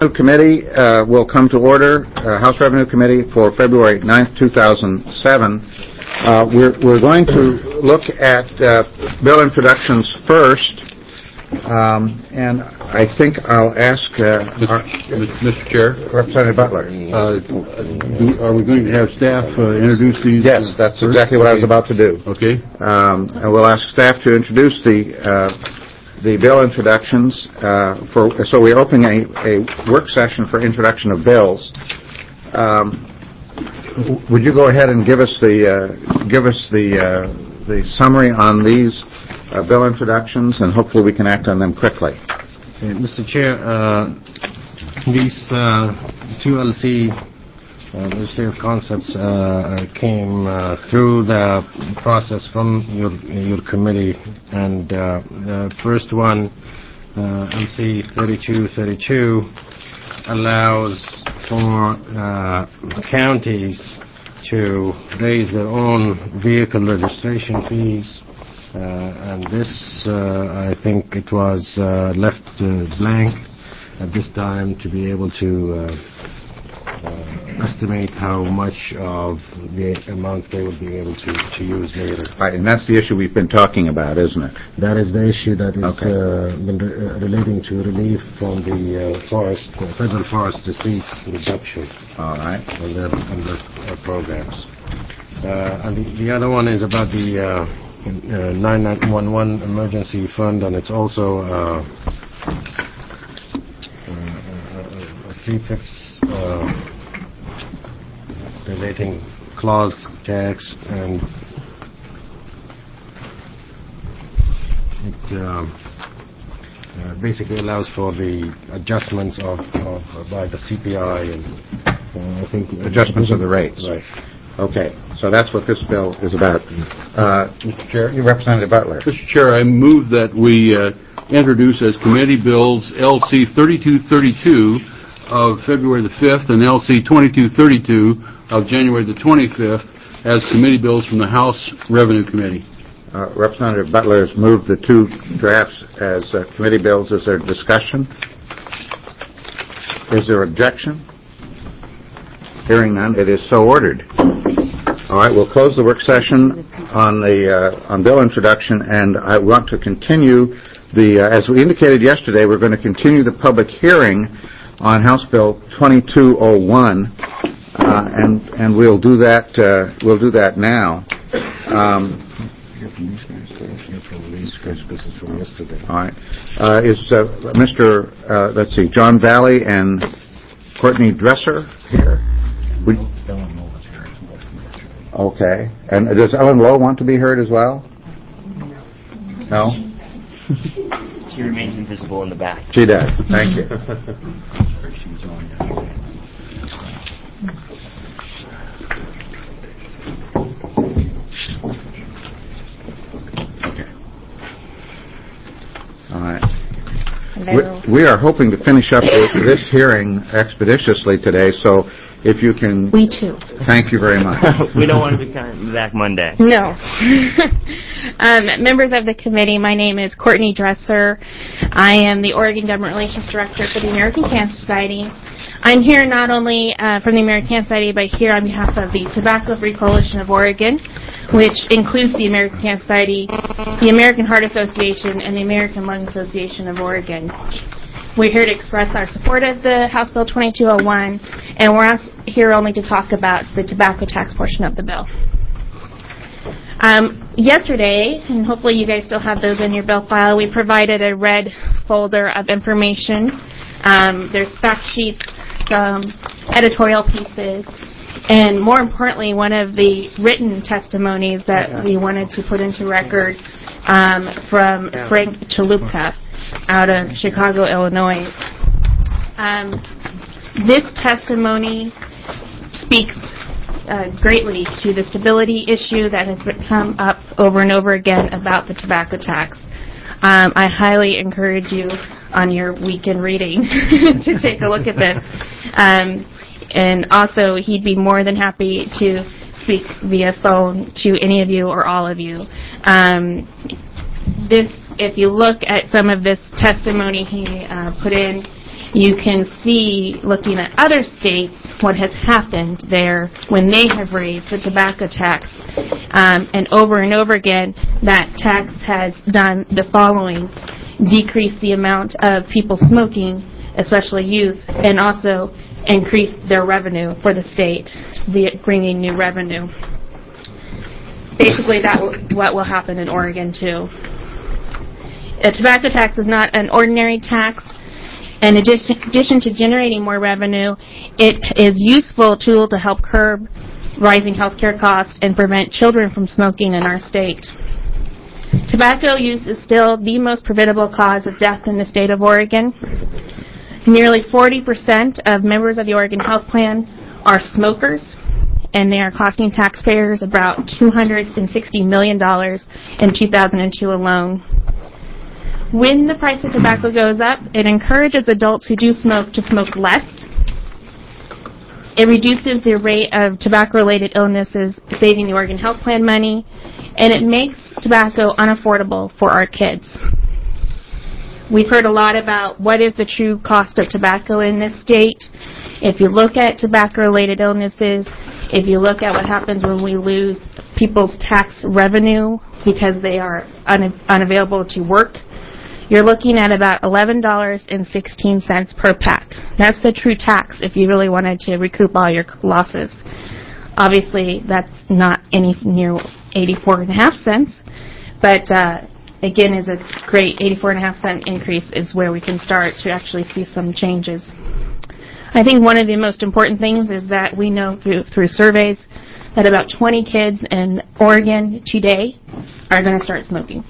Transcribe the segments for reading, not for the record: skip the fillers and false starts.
Committee will come to order. House Revenue Committee for February 9th, 2007. We're going to look at bill introductions first, and I think I'll ask Mr. Chair, Representative Butler. Are we going to have staff introduce these? Yes, that's first? Exactly what I was about to do. Okay. And we'll ask staff to introduce the bill introductions. So we're opening a work session for introduction of bills. Would you go ahead and give us the summary on these bill introductions, and hopefully we can act on them quickly. Mr. Chair, these two LC legislative concepts came through the process from your committee, and the first one, LC 3232, allows for counties to raise their own vehicle registration fees, and this, I think it was left blank at this time to be able to estimate how much of the amount they would be able to use later. Right, and that's the issue we've been talking about, isn't it? That is the issue that is been relating to relief from the federal forest receipt reduction. All right. On their programs. And the other one is about the 911 emergency fund, and it's also a 3/5 relating clause tax, and it basically allows for the adjustments of by the CPI, and I think adjustments of the rates. Right. Okay, so that's what this bill is about. Mr. Chair? Representative Butler. Mr. Chair, I move that we introduce as committee bills LC 3232 of February the 5th and LC 2232 of January the 25th as committee bills from the House Revenue Committee. Representative Butler has moved the two drafts as committee bills. Is there discussion? Is there objection? Hearing none, it is so ordered. All right, we'll close the work session on bill introduction, and I want to continue as we indicated yesterday, we're going to continue the public hearing on House Bill 2201, and we'll do that. We'll do that now. All right. Is Mr. Let's see, John Valley and Courtney Dresser here? Okay. And does Ellen Lowe want to be heard as well? No? She remains invisible in the back. She does. Thank you. Okay. All right. We are hoping to finish up this hearing expeditiously today, so if you can... We too. Thank you very much. We don't want to be coming back Monday. No. Members of the committee, my name is Courtney Dresser. I am the Oregon Government Relations Director for the American Cancer Society. I'm here not only from the American Cancer Society, but here on behalf of the Tobacco Free Coalition of Oregon, which includes the American Cancer Society, the American Heart Association, and the American Lung Association of Oregon. We're here to express our support of the House Bill 2201, and we're here only to talk about the tobacco tax portion of the bill. Yesterday, and hopefully you guys still have those in your bill file, we provided a red folder of information. There's fact sheets, some editorial pieces, and more importantly, one of the written testimonies that we wanted to put into record from Frank Chalupka out of Chicago, Illinois. This testimony speaks greatly to the stability issue that has come up over and over again about the tobacco tax. I highly encourage you on your weekend reading to take a look at this. And also, he'd be more than happy to speak via phone to any of you or all of you. If you look at some of this testimony he put in, you can see, looking at other states, what has happened there when they have raised the tobacco tax. And over again, that tax has done the following: decrease the amount of people smoking, especially youth, and also increase their revenue for the state, bringing new revenue. Basically, what will happen in Oregon, too. A tobacco tax is not an ordinary tax. In addition to generating more revenue, it is a useful tool to help curb rising healthcare costs and prevent children from smoking in our state. Tobacco use is still the most preventable cause of death in the state of Oregon. Nearly 40% of members of the Oregon Health Plan are smokers, and they are costing taxpayers about $260 million in 2002 alone. When the price of tobacco goes up, it encourages adults who do smoke to smoke less. It reduces the rate of tobacco-related illnesses, saving the Oregon Health Plan money, and it makes tobacco unaffordable for our kids. We've heard a lot about what is the true cost of tobacco in this state. If you look at tobacco-related illnesses, if you look at what happens when we lose people's tax revenue because they are unavailable to work, you're looking at about $11.16 per pack. That's the true tax if you really wanted to recoup all your losses. Obviously, that's not any near 84.5 cents, but again, is a great 84.5 cent increase is where we can start to actually see some changes. I think one of the most important things is that we know through surveys that about 20 kids in Oregon today are going to start smoking.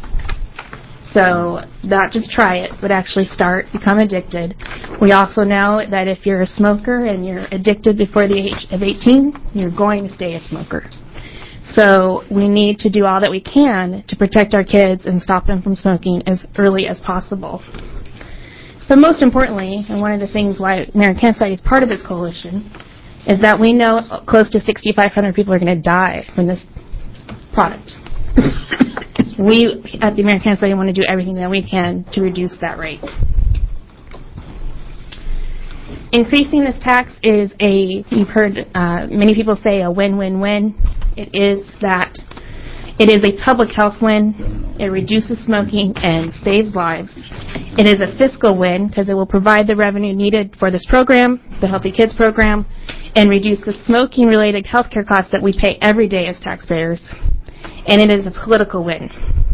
So not just try it, but actually become addicted. We also know that if you're a smoker and you're addicted before the age of 18, you're going to stay a smoker. So we need to do all that we can to protect our kids and stop them from smoking as early as possible. But most importantly, and one of the things why American Cancer Society is part of this coalition, is that we know close to 6,500 people are going to die from this product. We at the American Cancer Society want to do everything that we can to reduce that rate. Increasing this tax is you've heard many people say a win-win-win. It is that it is a public health win. It reduces smoking and saves lives. It is a fiscal win because it will provide the revenue needed for this program, the Healthy Kids program, and reduce the smoking-related health care costs that we pay every day as taxpayers. And it is a political win.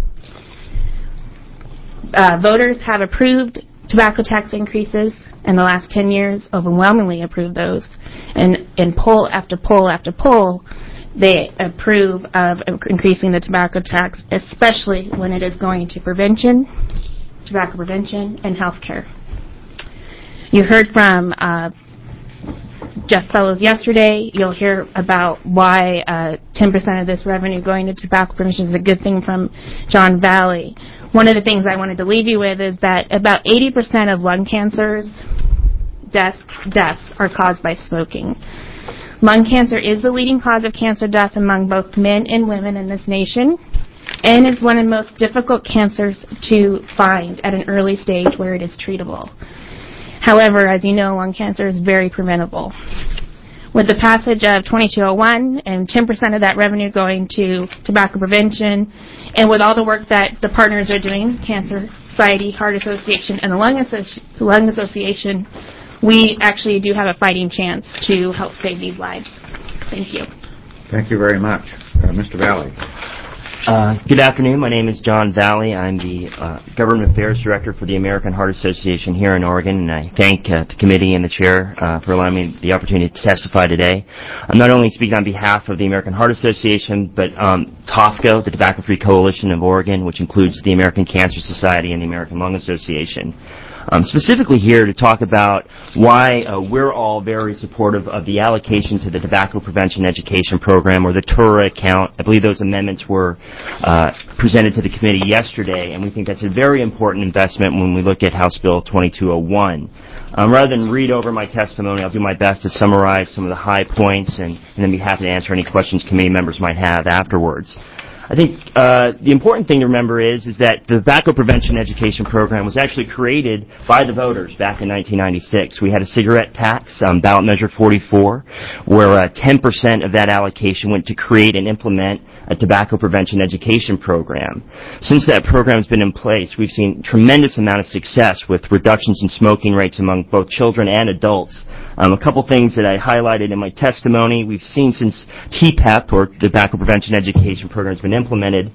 Voters have approved tobacco tax increases in the last 10 years, overwhelmingly approved those. And in poll after poll after poll, they approve of increasing the tobacco tax, especially when it is going to prevention, tobacco prevention, and health care. You heard from Jeff Fellows yesterday. You'll hear about why 10% of this revenue going to tobacco prevention is a good thing from John Valley. One of the things I wanted to leave you with is that about 80% of lung cancers deaths are caused by smoking. Lung cancer is the leading cause of cancer death among both men and women in this nation, and is one of the most difficult cancers to find at an early stage where it is treatable. However, as you know, lung cancer is very preventable. With the passage of 2201 and 10% of that revenue going to tobacco prevention, and with all the work that the partners are doing, Cancer Society, Heart Association, and the Lung Association, we actually do have a fighting chance to help save these lives. Thank you. Thank you very much. Mr. Valley. Good afternoon. My name is John Valley. I'm the Government Affairs Director for the American Heart Association here in Oregon, and I thank the committee and the chair for allowing me the opportunity to testify today. I'm not only speaking on behalf of the American Heart Association, but TOFCO, the Tobacco-Free Coalition of Oregon, which includes the American Cancer Society and the American Lung Association. Specifically here to talk about why we're all very supportive of the allocation to the Tobacco Prevention Education Program, or the TURA account. I believe those amendments were presented to the committee yesterday, and we think that's a very important investment when we look at House Bill 2201. Rather than read over my testimony, I'll do my best to summarize some of the high points and then be happy to answer any questions committee members might have afterwards. I think the important thing to remember is that the Tobacco Prevention Education Program was actually created by the voters back in 1996. We had a cigarette tax, ballot measure 44, where 10% of that allocation went to create and implement a tobacco prevention education program. Since that program has been in place, we've seen tremendous amount of success with reductions in smoking rates among both children and adults. A couple things that I highlighted in my testimony, we've seen since TPEP, or Tobacco Prevention Education Program, has been implemented,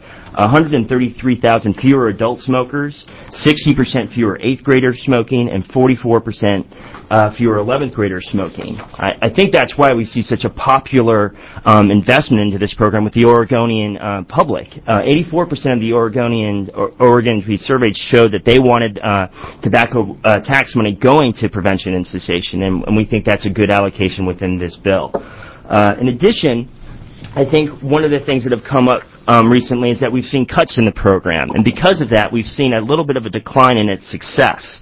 133,000 fewer adult smokers, 60% fewer 8th graders smoking, and 44% fewer 11th graders smoking. I think that's why we see such a popular investment into this program with the Oregonian public. 84% of the Oregonians we surveyed showed that they wanted tobacco tax money going to prevention and cessation, and we think that's a good allocation within this bill. In addition, I think one of the things that have come up recently is that we've seen cuts in the program, and because of that, we've seen a little bit of a decline in its success.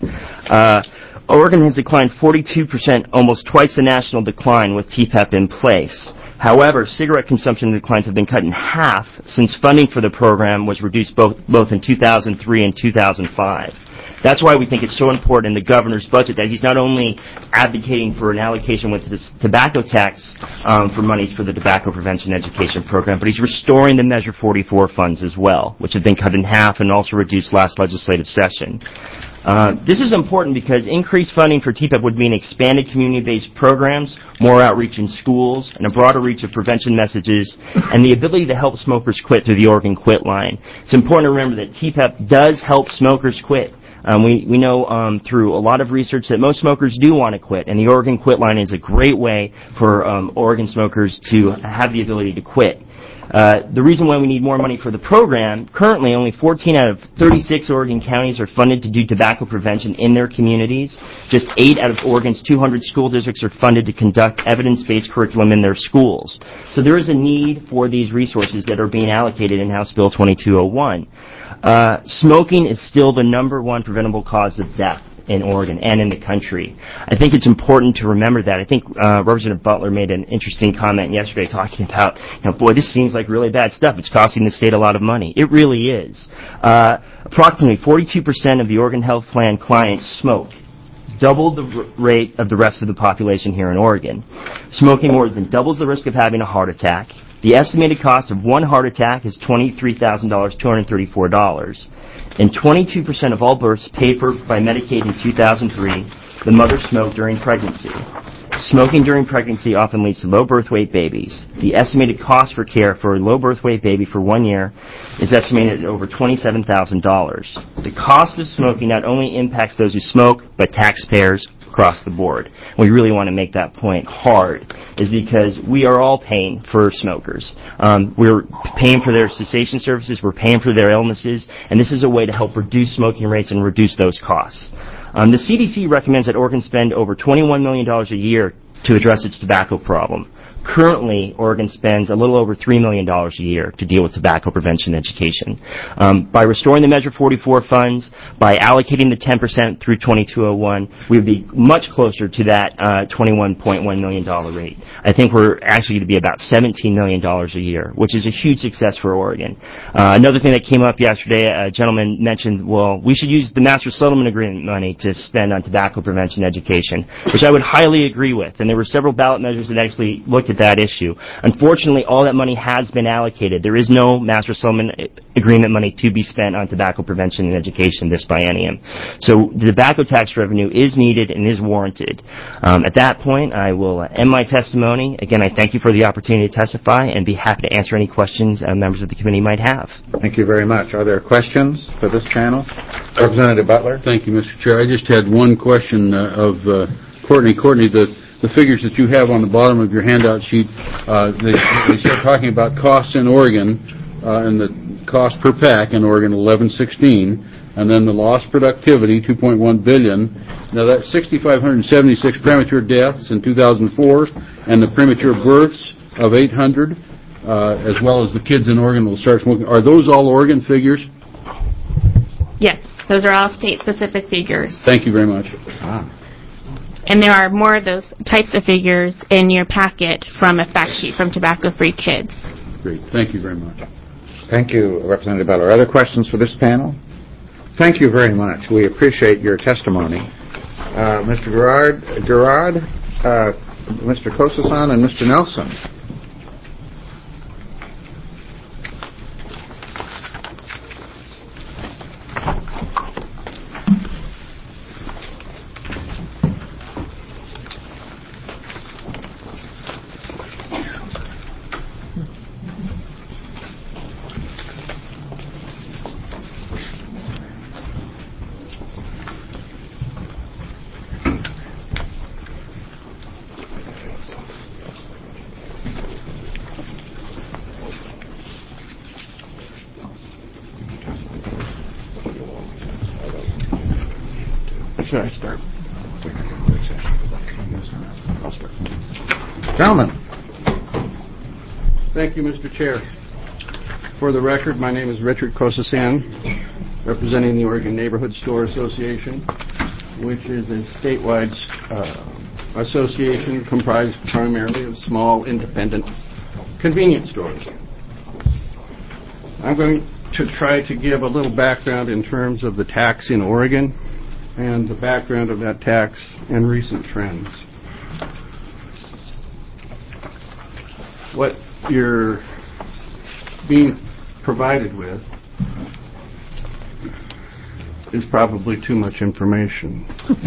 Oregon has declined 42%, almost twice the national decline with TPEP in place. However, cigarette consumption declines have been cut in half since funding for the program was reduced both in 2003 and 2005. That's why we think it's so important in the governor's budget that he's not only advocating for an allocation with this tobacco tax for monies for the tobacco prevention education program, but he's restoring the Measure 44 funds as well, which have been cut in half and also reduced last legislative session. This is important because increased funding for TPEP would mean expanded community-based programs, more outreach in schools, and a broader reach of prevention messages, and the ability to help smokers quit through the Oregon Quit Line. It's important to remember that TPEP does help smokers quit. We know through a lot of research that most smokers do want to quit, and the Oregon Quit Line is a great way for Oregon smokers to have the ability to quit. The reason why we need more money for the program, currently only 14 out of 36 Oregon counties are funded to do tobacco prevention in their communities. Just 8 out of Oregon's 200 school districts are funded to conduct evidence-based curriculum in their schools. So there is a need for these resources that are being allocated in House Bill 2201. Smoking is still the #1 preventable cause of death in Oregon and in the country. I think it's important to remember that. I think Representative Butler made an interesting comment yesterday talking about, boy, this seems like really bad stuff. It's costing the state a lot of money. It really is. Approximately 42% of the Oregon Health Plan clients smoke, double the rate of the rest of the population here in Oregon. Smoking more than doubles the risk of having a heart attack. The estimated cost of one heart attack is $23,000, $234. And 22% of all births paid for by Medicaid in 2003, the mother smoked during pregnancy. Smoking during pregnancy often leads to low birth weight babies. The estimated cost for care for a low birth weight baby for 1 year is estimated at over $27,000. The cost of smoking not only impacts those who smoke, but taxpayers across the board. We really want to make that point hard, is because we are all paying for smokers. We're paying for their cessation services, we're paying for their illnesses, and this is a way to help reduce smoking rates and reduce those costs. The CDC recommends that Oregon spend over $21 million a year to address its tobacco problem. Currently, Oregon spends a little over $3 million a year to deal with tobacco prevention education. By restoring the Measure 44 funds, by allocating the 10% through 2201, we would be much closer to that $21.1 million rate. I think we're actually going to be about $17 million a year, which is a huge success for Oregon. Another thing that came up yesterday, a gentleman mentioned, well, we should use the Master Settlement Agreement money to spend on tobacco prevention education, which I would highly agree with. And there were several ballot measures that actually looked at that issue. Unfortunately, all that money has been allocated. There is no Master Settlement Agreement money to be spent on tobacco prevention and education this biennium. So the tobacco tax revenue is needed and is warranted. At that point, I will end my testimony. Again, I thank you for the opportunity to testify and be happy to answer any questions members of the committee might have. Thank you very much. Are there questions for this panel? Representative Butler? Thank you, Mr. Chair. I just had one question of Courtney. Courtney, the figures that you have on the bottom of your handout sheet, they start talking about costs in Oregon, and the cost per pack in Oregon, $11.16, and then the lost productivity, $2.1 billion. Now that's 6,576 premature deaths in 2004, and the premature births of 800, as well as the kids in Oregon will start smoking. Are those all Oregon figures? Yes, those are all state-specific figures. Thank you very much. And there are more of those types of figures in your packet from a fact sheet from Tobacco Free Kids. Great. Thank you very much. Thank you, Representative Beller. Other questions for this panel? Thank you very much. We appreciate your testimony. Mr. Gerard, Mr. Kosasan, and Mr. Nelson. Should I start? I'll start. Gentlemen. Thank you, Mr. Chair. For the record, my name is Richard Kosasan, representing the Oregon Neighborhood Store Association, which is a statewide association comprised primarily of small, independent convenience stores. I'm going to try to give a little background in terms of the tax in Oregon and the background of that tax and recent trends. What you're being provided with is probably too much information.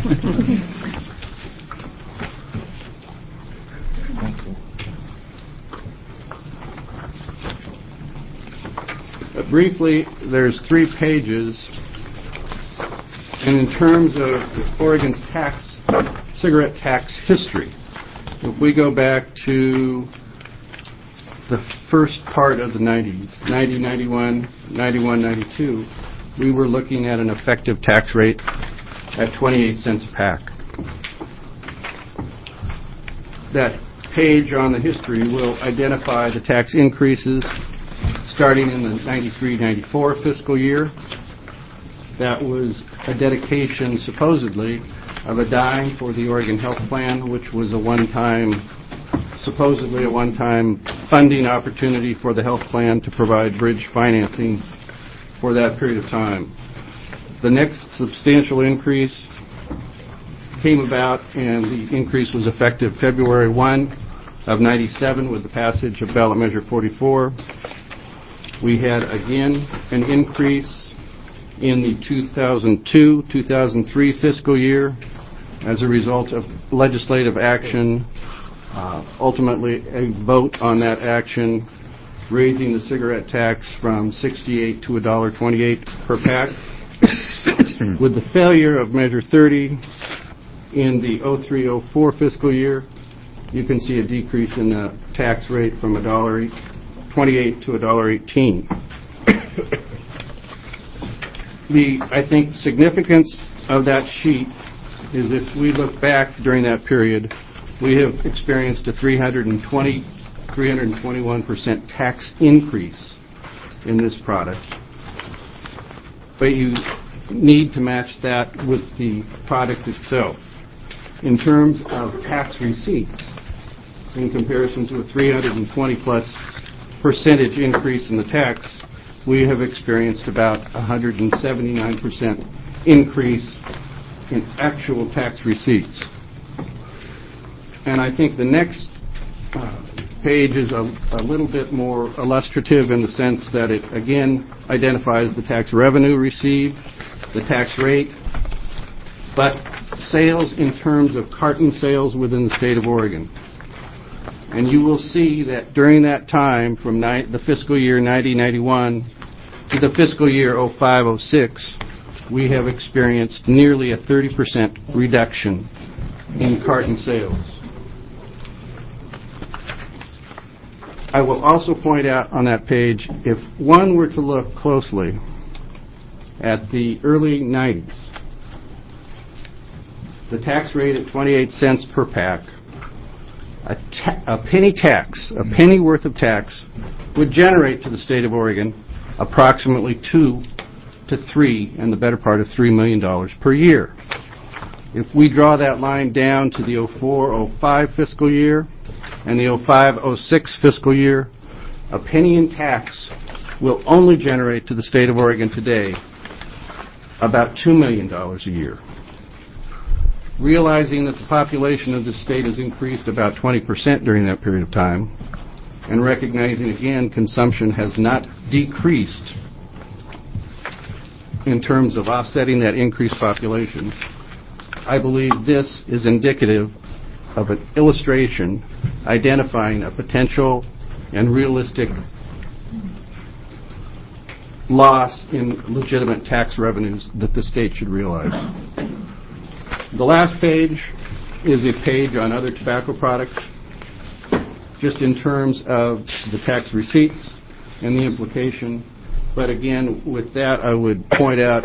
Briefly, there's 3 pages. And in terms of Oregon's cigarette tax history, if we go back to the first part of the 90s, 90, 91, 91, 92, we were looking at an effective tax rate at 28 cents a pack. That page on the history will identify the tax increases starting in the 93-94 fiscal year. That was a dedication, supposedly, of a dime for the Oregon Health Plan, which was supposedly a one-time funding opportunity for the health plan to provide bridge financing for that period of time. The next substantial increase came about, and the increase was effective February 1 of 97 with the passage of Ballot Measure 44. We had, again, an increase in the 2002-2003 fiscal year as a result of legislative action, ultimately a vote on that action raising the cigarette tax from $0.68 to $1.28 per pack. With the failure of Measure 30 in the 03-04 fiscal year, you can see a decrease in the tax rate from $1.28 to $1.18. I think, significance of that sheet is if we look back during that period, we have experienced a 321% tax increase in this product. But you need to match that with the product itself. In terms of tax receipts, in comparison to a 320+% increase in the tax, we have experienced about 179% increase in actual tax receipts. And I think the next page is a little bit more illustrative in the sense that it, again, identifies the tax revenue received, the tax rate, but sales in terms of carton sales within the state of Oregon. And you will see that during that time, from the fiscal year 90-91 to the fiscal year 05-06, we have experienced nearly a 30% reduction in carton sales. I will also point out on that page, if one were to look closely at the early 90s, the tax rate at 28 cents per pack, a penny tax, a penny worth of tax, would generate to the state of Oregon approximately $2 to $3 and the better part of $3 million per year. If we draw that line down to the 04-05 fiscal year and the 05-06 fiscal year, a penny in tax will only generate to the state of Oregon today about $2 million a year. Realizing that the population of the state has increased about 20% during that period of time, and recognizing again consumption has not decreased in terms of offsetting that increased population, I believe this is indicative of an illustration identifying a potential and realistic loss in legitimate tax revenues that the state should realize. The last page is a page on other tobacco products, just in terms of the tax receipts and the implication. But again, with that, I would point out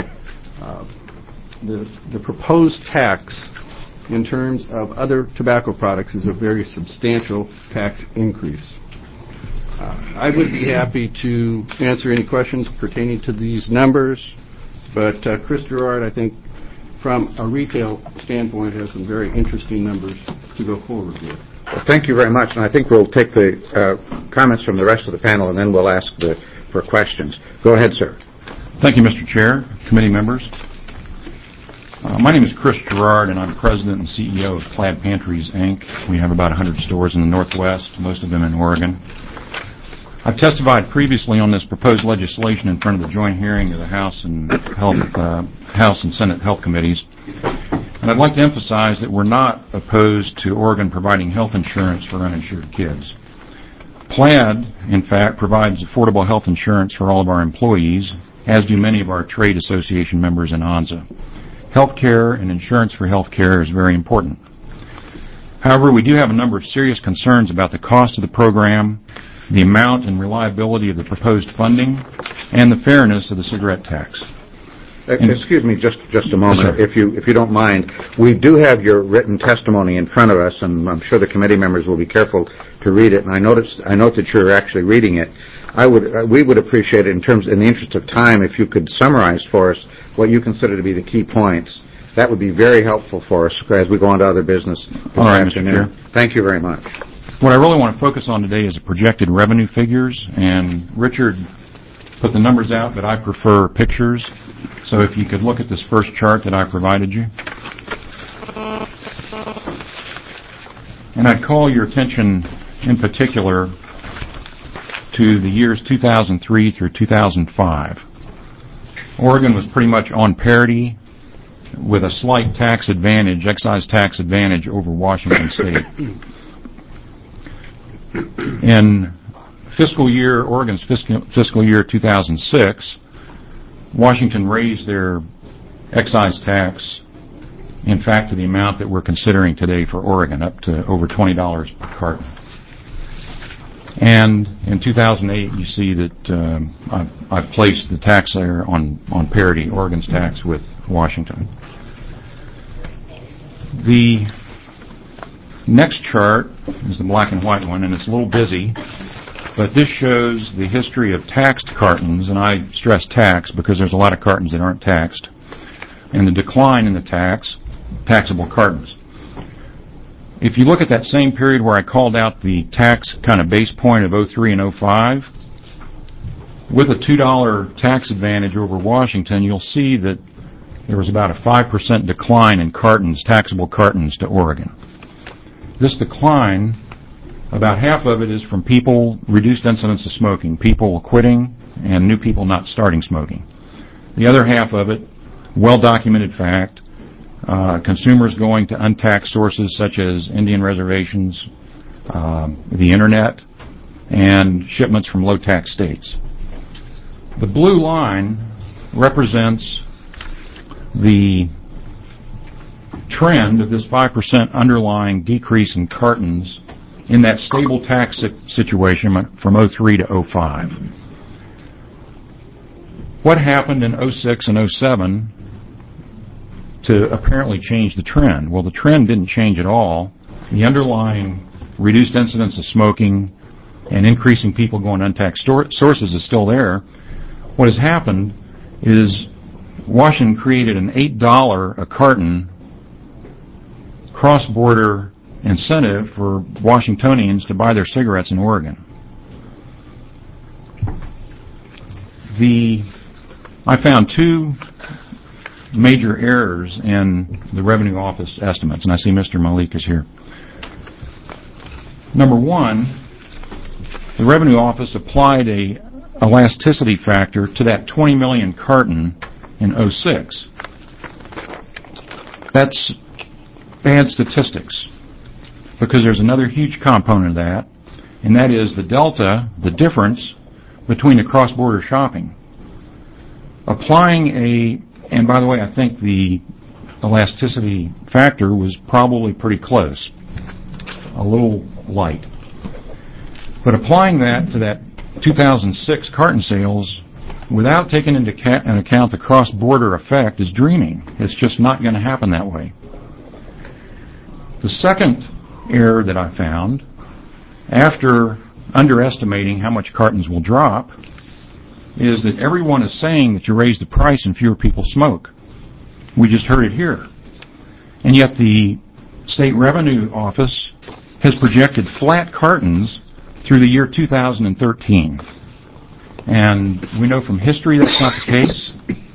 the proposed tax in terms of other tobacco products is a very substantial tax increase. I would be happy to answer any questions pertaining to these numbers, but Chris Gerard, I think, from a retail standpoint, has some very interesting numbers to go forward with. Thank you very much, and I think we'll take the comments from the rest of the panel, and then we'll ask for questions. Go ahead, sir. Thank you, Mr. Chair, committee members. My name is Chris Gerard, and I'm president and CEO of Plaid Pantries, Inc. We have about 100 stores in the Northwest, most of them in Oregon. I've testified previously on this proposed legislation in front of the joint hearing of the House and Senate Health Committees. And I'd like to emphasize that we're not opposed to Oregon providing health insurance for uninsured kids. Plaid, in fact, provides affordable health insurance for all of our employees, as do many of our trade association members in ONSA. Health care and insurance for health care is very important. However, we do have a number of serious concerns about the cost of the program, the amount and reliability of the proposed funding, and the fairness of the cigarette tax. Excuse me just a moment, Yes, if you don't mind. We do have your written testimony in front of us, and I'm sure the committee members will be careful to read it. And I note that you're actually reading it. We would appreciate it in the interest of time, if you could summarize for us what you consider to be the key points. That would be very helpful for us as we go on to other business this afternoon. Mr. Chair. Thank you very much. What I really want to focus on today is the projected revenue figures, and Richard put the numbers out, but I prefer pictures. So if you could look at this first chart that I provided you. And I'd call your attention in particular to the years 2003 through 2005. Oregon was pretty much on parity with a slight tax advantage, excise tax advantage over Washington State. In Oregon's fiscal year 2006, Washington raised their excise tax, in fact, to the amount that we're considering today for Oregon, up to over $20 per carton. And in 2008, you see that I've placed the tax there on parity, Oregon's tax with Washington. The next chart is the black and white one, and it's a little busy, but this shows the history of taxed cartons, and I stress tax because there's a lot of cartons that aren't taxed, and the decline in the taxable cartons. If you look at that same period where I called out the tax kind of base point of 03 and 05, with a $2 tax advantage over Washington, you'll see that there was about a 5% decline in cartons, taxable cartons to Oregon. This decline, about half of it is from reduced incidence of smoking, people quitting and new people not starting smoking. The other half of it, well-documented fact, consumers going to untaxed sources such as Indian reservations, the Internet, and shipments from low-tax states. The blue line represents the trend of this 5% underlying decrease in cartons in that stable tax situation from 03 to 05. What happened in 06 and 07 to apparently change the trend? Well, the trend didn't change at all. The underlying reduced incidence of smoking and increasing people going untaxed sources is still there. What has happened is Washington created an $8 a carton cross-border incentive for Washingtonians to buy their cigarettes in Oregon. I found two major errors in the Revenue Office estimates, and I see Mr. Malik is here. Number one, the Revenue Office applied a elasticity factor to that 20 million carton in '06. That's bad statistics, because there's another huge component of that, and that is the delta, the difference between the cross-border shopping. And by the way, I think the elasticity factor was probably pretty close, a little light. But applying that to that 2006 carton sales without taking into account the cross-border effect is dreaming. It's just not going to happen that way. The second error that I found, after underestimating how much cartons will drop, is that everyone is saying that you raise the price and fewer people smoke. We just heard it here. And yet the State Revenue Office has projected flat cartons through the year 2013. And we know from history that's not the case.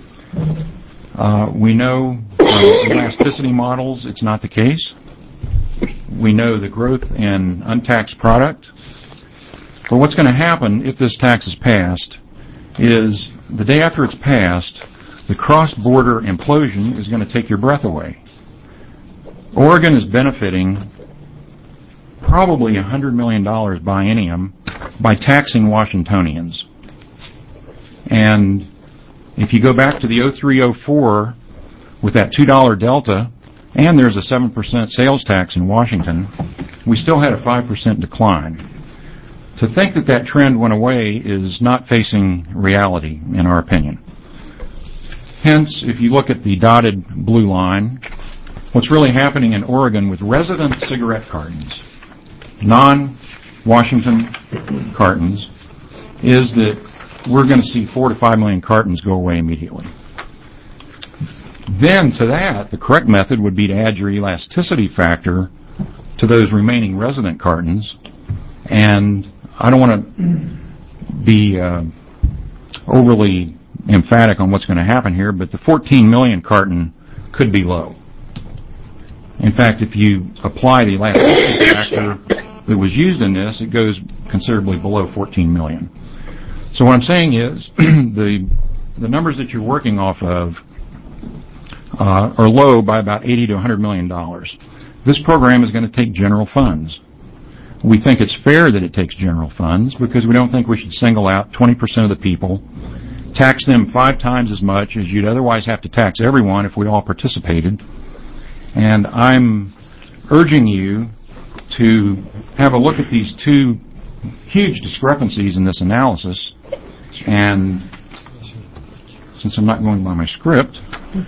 We know from elasticity models it's not the case. We know the growth in untaxed product. But what's going to happen if this tax is passed is the day after it's passed, the cross-border implosion is going to take your breath away. Oregon is benefiting probably $100 million biennium by taxing Washingtonians. And if you go back to the 03-04 with that $2 delta, and there's a 7% sales tax in Washington, we still had a 5% decline. To think that that trend went away is not facing reality, in our opinion. Hence, if you look at the dotted blue line, what's really happening in Oregon with resident cigarette cartons, non-Washington cartons, is that we're going to see 4 to 5 million cartons go away immediately. Then to that, the correct method would be to add your elasticity factor to those remaining resident cartons. And I don't want to be overly emphatic on what's going to happen here, but the 14 million carton could be low. In fact, if you apply the elasticity factor that was used in this, it goes considerably below 14 million. So what I'm saying is the numbers that you're working off of are low by about $80 to $100 million. This program is going to take general funds. We think it's fair that it takes general funds because we don't think we should single out 20% of the people, tax them 5 times as much as you'd otherwise have to tax everyone if we all participated. And I'm urging you to have a look at these two huge discrepancies in this analysis. And since I'm not going by my script,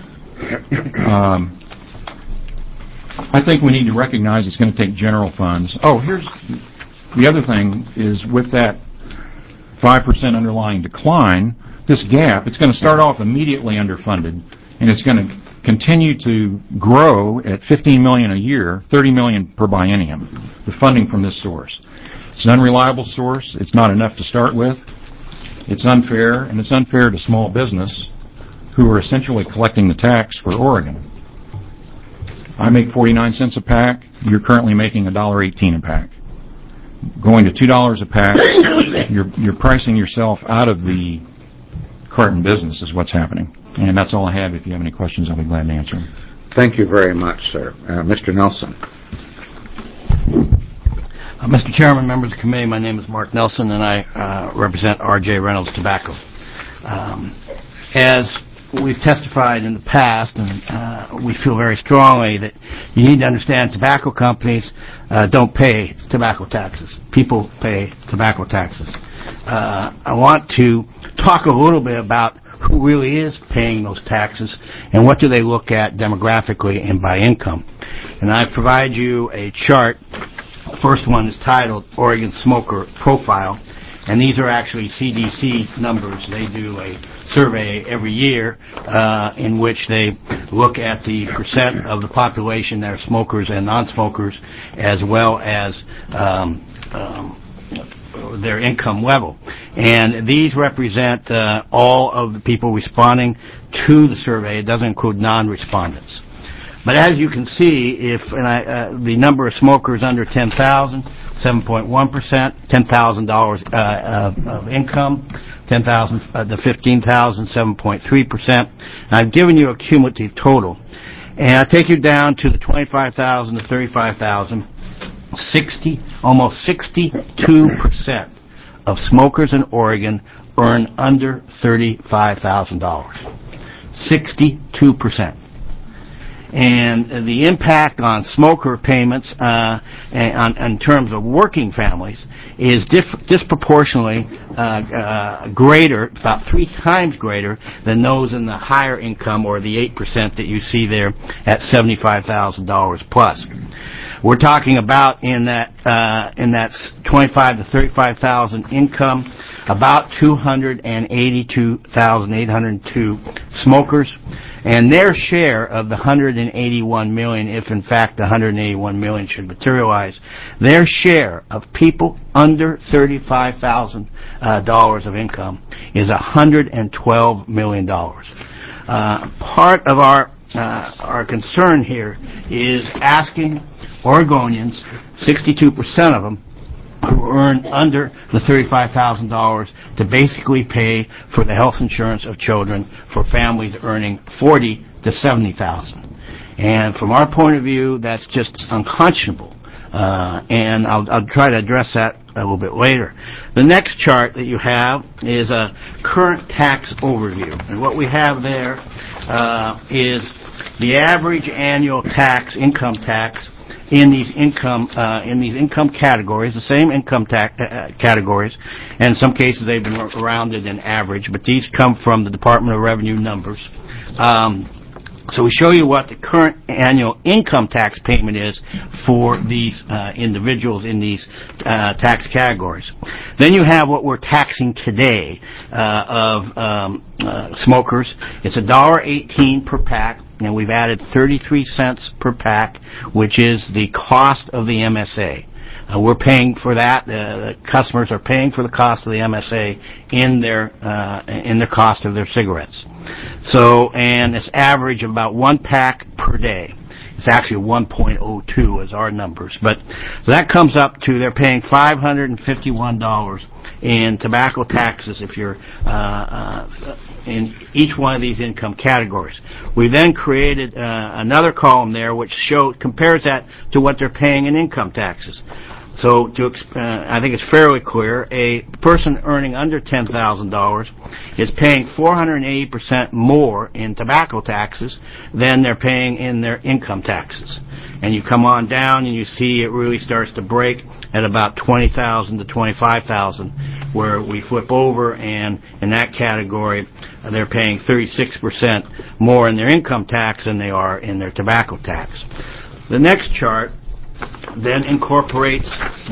I think we need to recognize it's going to take general funds. Oh, here's the other thing is with that 5% underlying decline, this gap, it's going to start off immediately underfunded, and it's going to continue to grow at $15 million a year, $30 million per biennium, the funding from this source. It's an unreliable source. It's not enough to start with. It's unfair, and it's unfair to small business who are essentially collecting the tax for Oregon. I make 49 cents a pack. You're currently making $1.18 a pack. Going to $2 a pack, you're pricing yourself out of the carton business is what's happening. And that's all I have. If you have any questions, I'll be glad to answer them. Thank you very much, sir. Mr. Nelson. Mr. Chairman, members of the committee, my name is Mark Nelson, and I represent R.J. Reynolds Tobacco. As we've testified in the past, and we feel very strongly that you need to understand tobacco companies don't pay tobacco taxes. People pay tobacco taxes. I want to talk a little bit about who really is paying those taxes and what do they look at demographically and by income. And I provide you a chart. The first one is titled Oregon Smoker Profile, and these are actually CDC numbers. They do a survey every year in which they look at the percent of the population that are smokers and non-smokers, as well as their income level. And these represent all of the people responding to the survey. It doesn't include non-respondents. But as you can see, if the number of smokers under 10,000, 7.1%, $10,000 of income, 10,000 to 15,000, 7.3%. I've given you a cumulative total. And I take you down to the 25,000 to 35,000, almost 62% of smokers in Oregon earn under $35,000. 62%. And the impact on smoker payments in terms of working families is disproportionately greater, about 3 times greater than those in the higher income, or the 8% that you see there at $75,000 plus. We're talking about in that 25 to 35,000 income, about 282,802 smokers, and their share of the 181 million, if in fact the 181 million should materialize, their share of people under $35,000 of income is $112 million. Part of our concern here is asking Oregonians, 62% of them, who earn under the $35,000 to basically pay for the health insurance of children for families earning $40,000 to $70,000. And from our point of view, that's just unconscionable. And I'll try to address that a little bit later. The next chart that you have is a current tax overview. And what we have there is the average annual income tax in these income categories, the same income categories, and in some cases they've been rounded in average, but these come from the Department of Revenue numbers. So we show you what the current annual income tax payment is for these individuals in these tax categories. Then you have what we're taxing today of smokers. It's $1.18 per pack, and we've added 33 cents per pack, which is the cost of the MSA. We're paying for that. The customers are paying for the cost of the MSA in their cost of their cigarettes. So, and it's average of about 1 pack per day. It's actually 1.02 is our numbers. But so that comes up to they're paying $551 in tobacco taxes if you're in each one of these income categories. We then created another column there which compares that to what they're paying in income taxes. So I think it's fairly clear. A person earning under $10,000 is paying 480% more in tobacco taxes than they're paying in their income taxes. And you come on down and you see it really starts to break at about $20,000 to $25,000, where we flip over, and in that category they're paying 36% more in their income tax than they are in their tobacco tax. The next chart then incorporates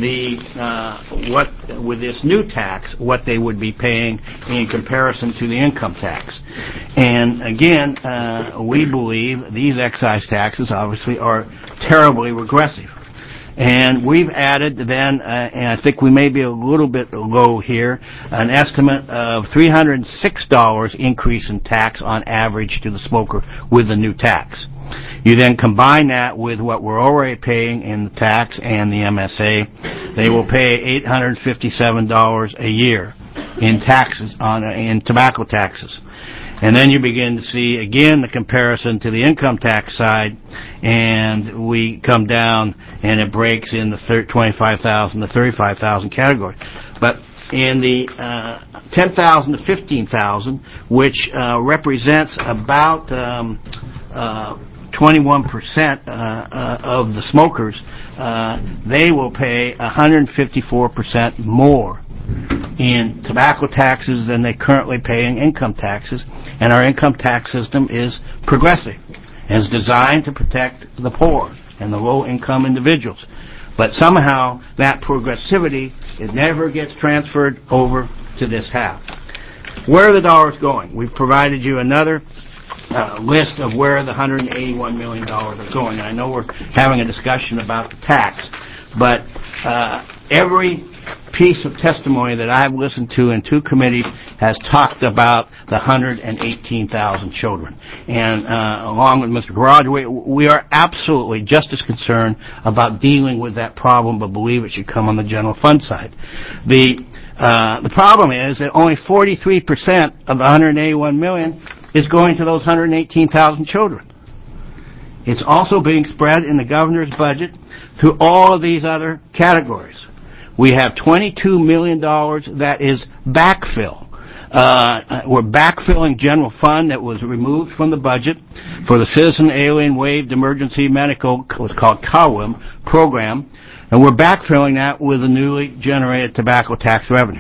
with this new tax, what they would be paying in comparison to the income tax. And again, we believe these excise taxes obviously are terribly regressive. And we've added then, and I think we may be a little bit low here, an estimate of $306 increase in tax on average to the smoker with the new tax. You then combine that with what we're already paying in the tax and the MSA. They will pay $857 a year in taxes in tobacco taxes. And then you begin to see, again, the comparison to the income tax side, and we come down, and it breaks in the 25,000 to 35,000 category. But in the 10,000 to 15,000, which represents about 21% of the smokers, they will pay 154% more in tobacco taxes than they currently pay in income taxes. And our income tax system is progressive and is designed to protect the poor and the low-income individuals. But somehow that progressivity, it never gets transferred over to this half. Where are the dollars going? We've provided you another list of where the $181 million are going. I know we're having a discussion about the tax, but every piece of testimony that I've listened to in two committees has talked about the 118,000 children. And along with Mr. Garage, we are absolutely just as concerned about dealing with that problem, but believe it should come on the general fund side. The problem is that only 43% of the 181 million is going to those 118,000 children. It's also being spread in the governor's budget through all of these other categories. We have $22 million that is backfill. We're backfilling general fund that was removed from the budget for the Citizen Alien Waived Emergency Medical, what's called CAWIM program, and we're backfilling that with the newly generated tobacco tax revenue.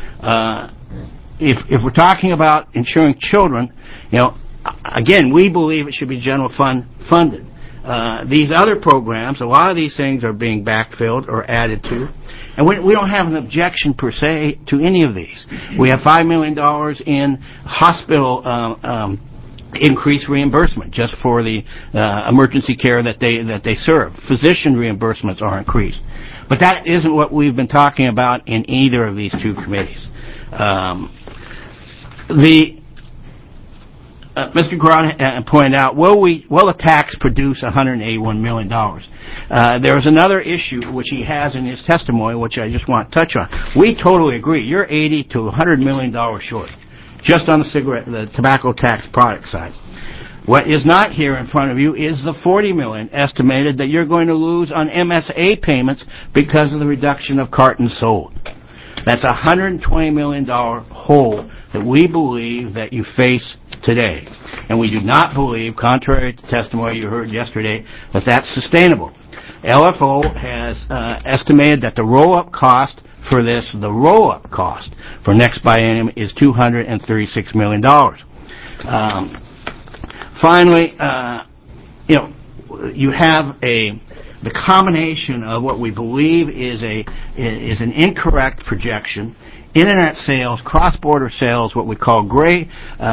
If we're talking about insuring children, again, we believe it should be general fund funded. These other programs, a lot of these things are being backfilled or added to, and we don't have an objection per se to any of these. We have $5 million in hospital increased reimbursement just for the emergency care that they serve. Physician reimbursements are increased, but that isn't what we've been talking about in either of these two committees. Mr. Grant pointed out, will the tax produce $181 million? There is another issue which he has in his testimony, which I just want to touch on. We totally agree. You're $80 to $100 million short, just on the tobacco tax product side. What is not here in front of you is the $40 million estimated that you're going to lose on MSA payments because of the reduction of cartons sold. That's a $120 million hole that we believe that you face today. And we do not believe, contrary to testimony you heard yesterday, that that's sustainable. LFO has estimated that the roll-up cost for this, the roll-up cost for next biennium is $236 million. Finally, you have the combination of what we believe is an incorrect projection. Internet sales, cross-border sales, what we call gray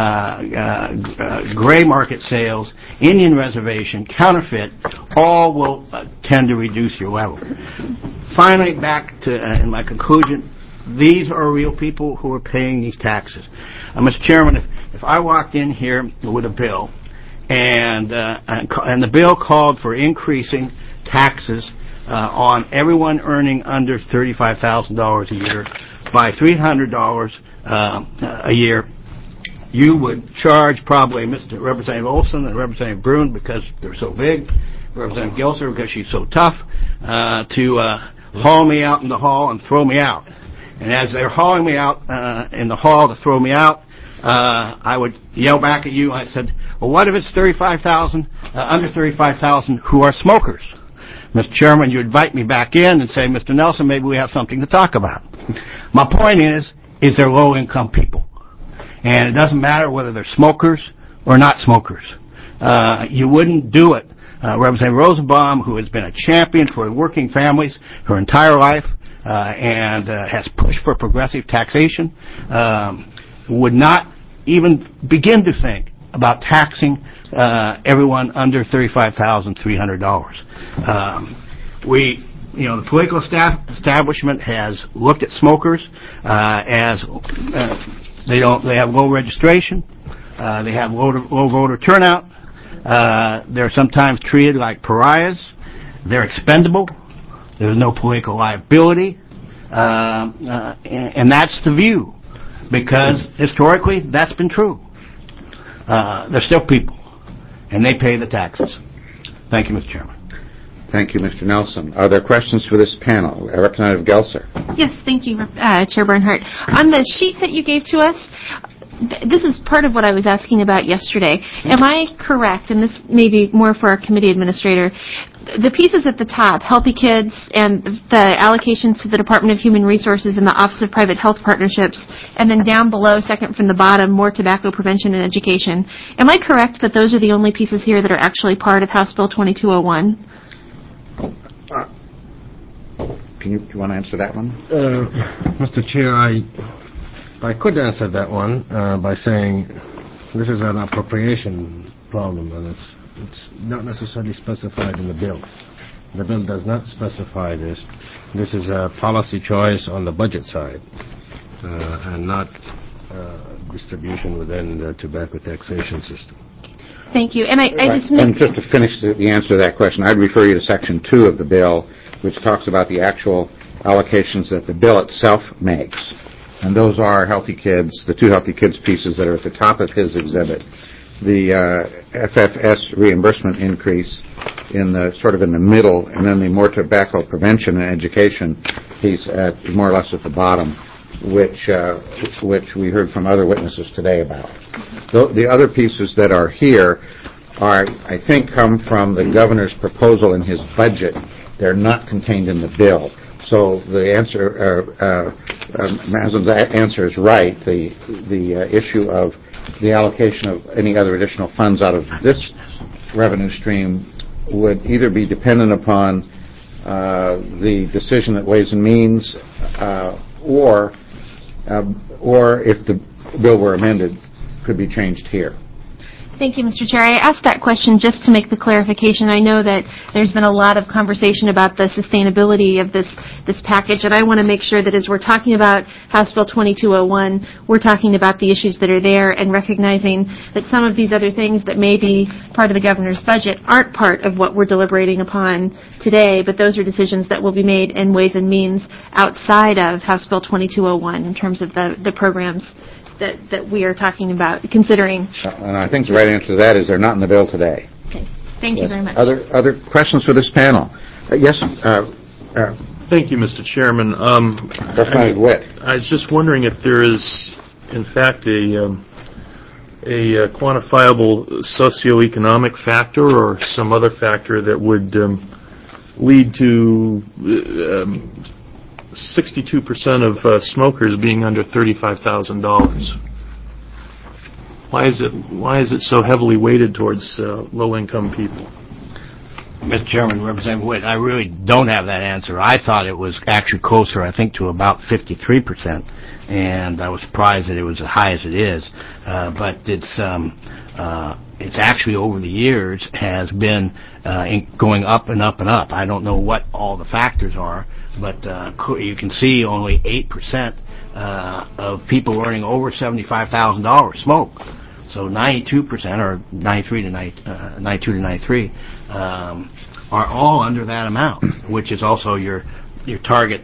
market sales, Indian reservation, counterfeit, all will tend to reduce your level. Finally, back to in my conclusion, these are real people who are paying these taxes. Mr. Chairman, if I walked in here with a bill and the bill called for increasing taxes on everyone earning under $35,000 a year by $300 a year, you would charge probably Mr. Representative Olson and Representative Brune, because they're so big, Representative Gilser because she's so tough, to haul me out in the hall and throw me out. And as they're hauling me out in the hall to throw me out, I would yell back at you. I said, well, what if it's 35,000, under 35,000 who are smokers? Mr. Chairman, you invite me back in and say, Mr. Nelson, maybe we have something to talk about. My point is they're low-income people. And it doesn't matter whether they're smokers or not smokers. You wouldn't do it. Representative Rosenbaum, who has been a champion for working families her entire life and has pushed for progressive taxation, would not even begin to think about taxing everyone under $35,300. The political establishment has looked at smokers as they have low registration, they have low voter turnout, they're sometimes treated like pariahs, they're expendable, there's no political liability, and that's the view, because historically that's been true. They're still people, and they pay the taxes. Thank you, Mr. Chairman. Thank you, Mr. Nelson. Are there questions for this panel? Representative Gelser. Yes, thank you, Chair Bernhardt. On the sheet that you gave to us, this is part of what I was asking about yesterday. Am I correct, and this may be more for our committee administrator, the pieces at the top, Healthy Kids and the allocations to the Department of Human Resources and the Office of Private Health Partnerships, and then down below, second from the bottom, more tobacco prevention and education. Am I correct that those are the only pieces here that are actually part of House Bill 2201? Do you want to answer that one? Mr. Chair, I could answer that one by saying this is an appropriation problem, and it's not necessarily specified in the bill. The bill does not specify this. This is a policy choice on the budget side, and not distribution within the tobacco taxation system. Thank you. And I just And just to finish the answer to that question, I'd refer you to Section 2 of the bill, which talks about the actual allocations that the bill itself makes. And those are Healthy Kids, the two Healthy Kids pieces that are at the top of his exhibit. The FFS reimbursement increase in the sort of in the middle, and then the more tobacco prevention and education piece at more or less at the bottom, which we heard from other witnesses today about. The other pieces that are here are, I think, come from the governor's proposal in his budget. They're not contained in the bill. So the answer, Mazen's answer is right. The issue of the allocation of any other additional funds out of this revenue stream would either be dependent upon the decision that Ways and Means, or if the bill were amended, could be changed here. Thank you, Mr. Chair. I asked that question just to make the clarification. I know that there's been a lot of conversation about the sustainability of this package, and I want to make sure that as we're talking about House Bill 2201, we're talking about the issues that are there and recognizing that some of these other things that may be part of the governor's budget aren't part of what we're deliberating upon today, but those are decisions that will be made in Ways and Means outside of House Bill 2201 in terms of the programs that we are talking about, considering. And I think the right answer to that is they're not in the bill today. Okay. Thank you very much. Other questions for this panel? Yes. Thank you, Mr. Chairman. Representative Witt. I was just wondering if there is, in fact, a quantifiable socioeconomic factor or some other factor that would lead to 62% of smokers being under $35,000. Why is it so heavily weighted towards low-income people? Mr. Chairman, Representative Witt, I really don't have that answer. I thought it was actually closer, I think, to about 53%, and I was surprised that it was as high as it is. But it's actually over the years has been going up and up and up. I don't know what all the factors are, but you can see only 8% of people earning over $75,000 smoke. So 92% or 92 to 93 are all under that amount, which is also your target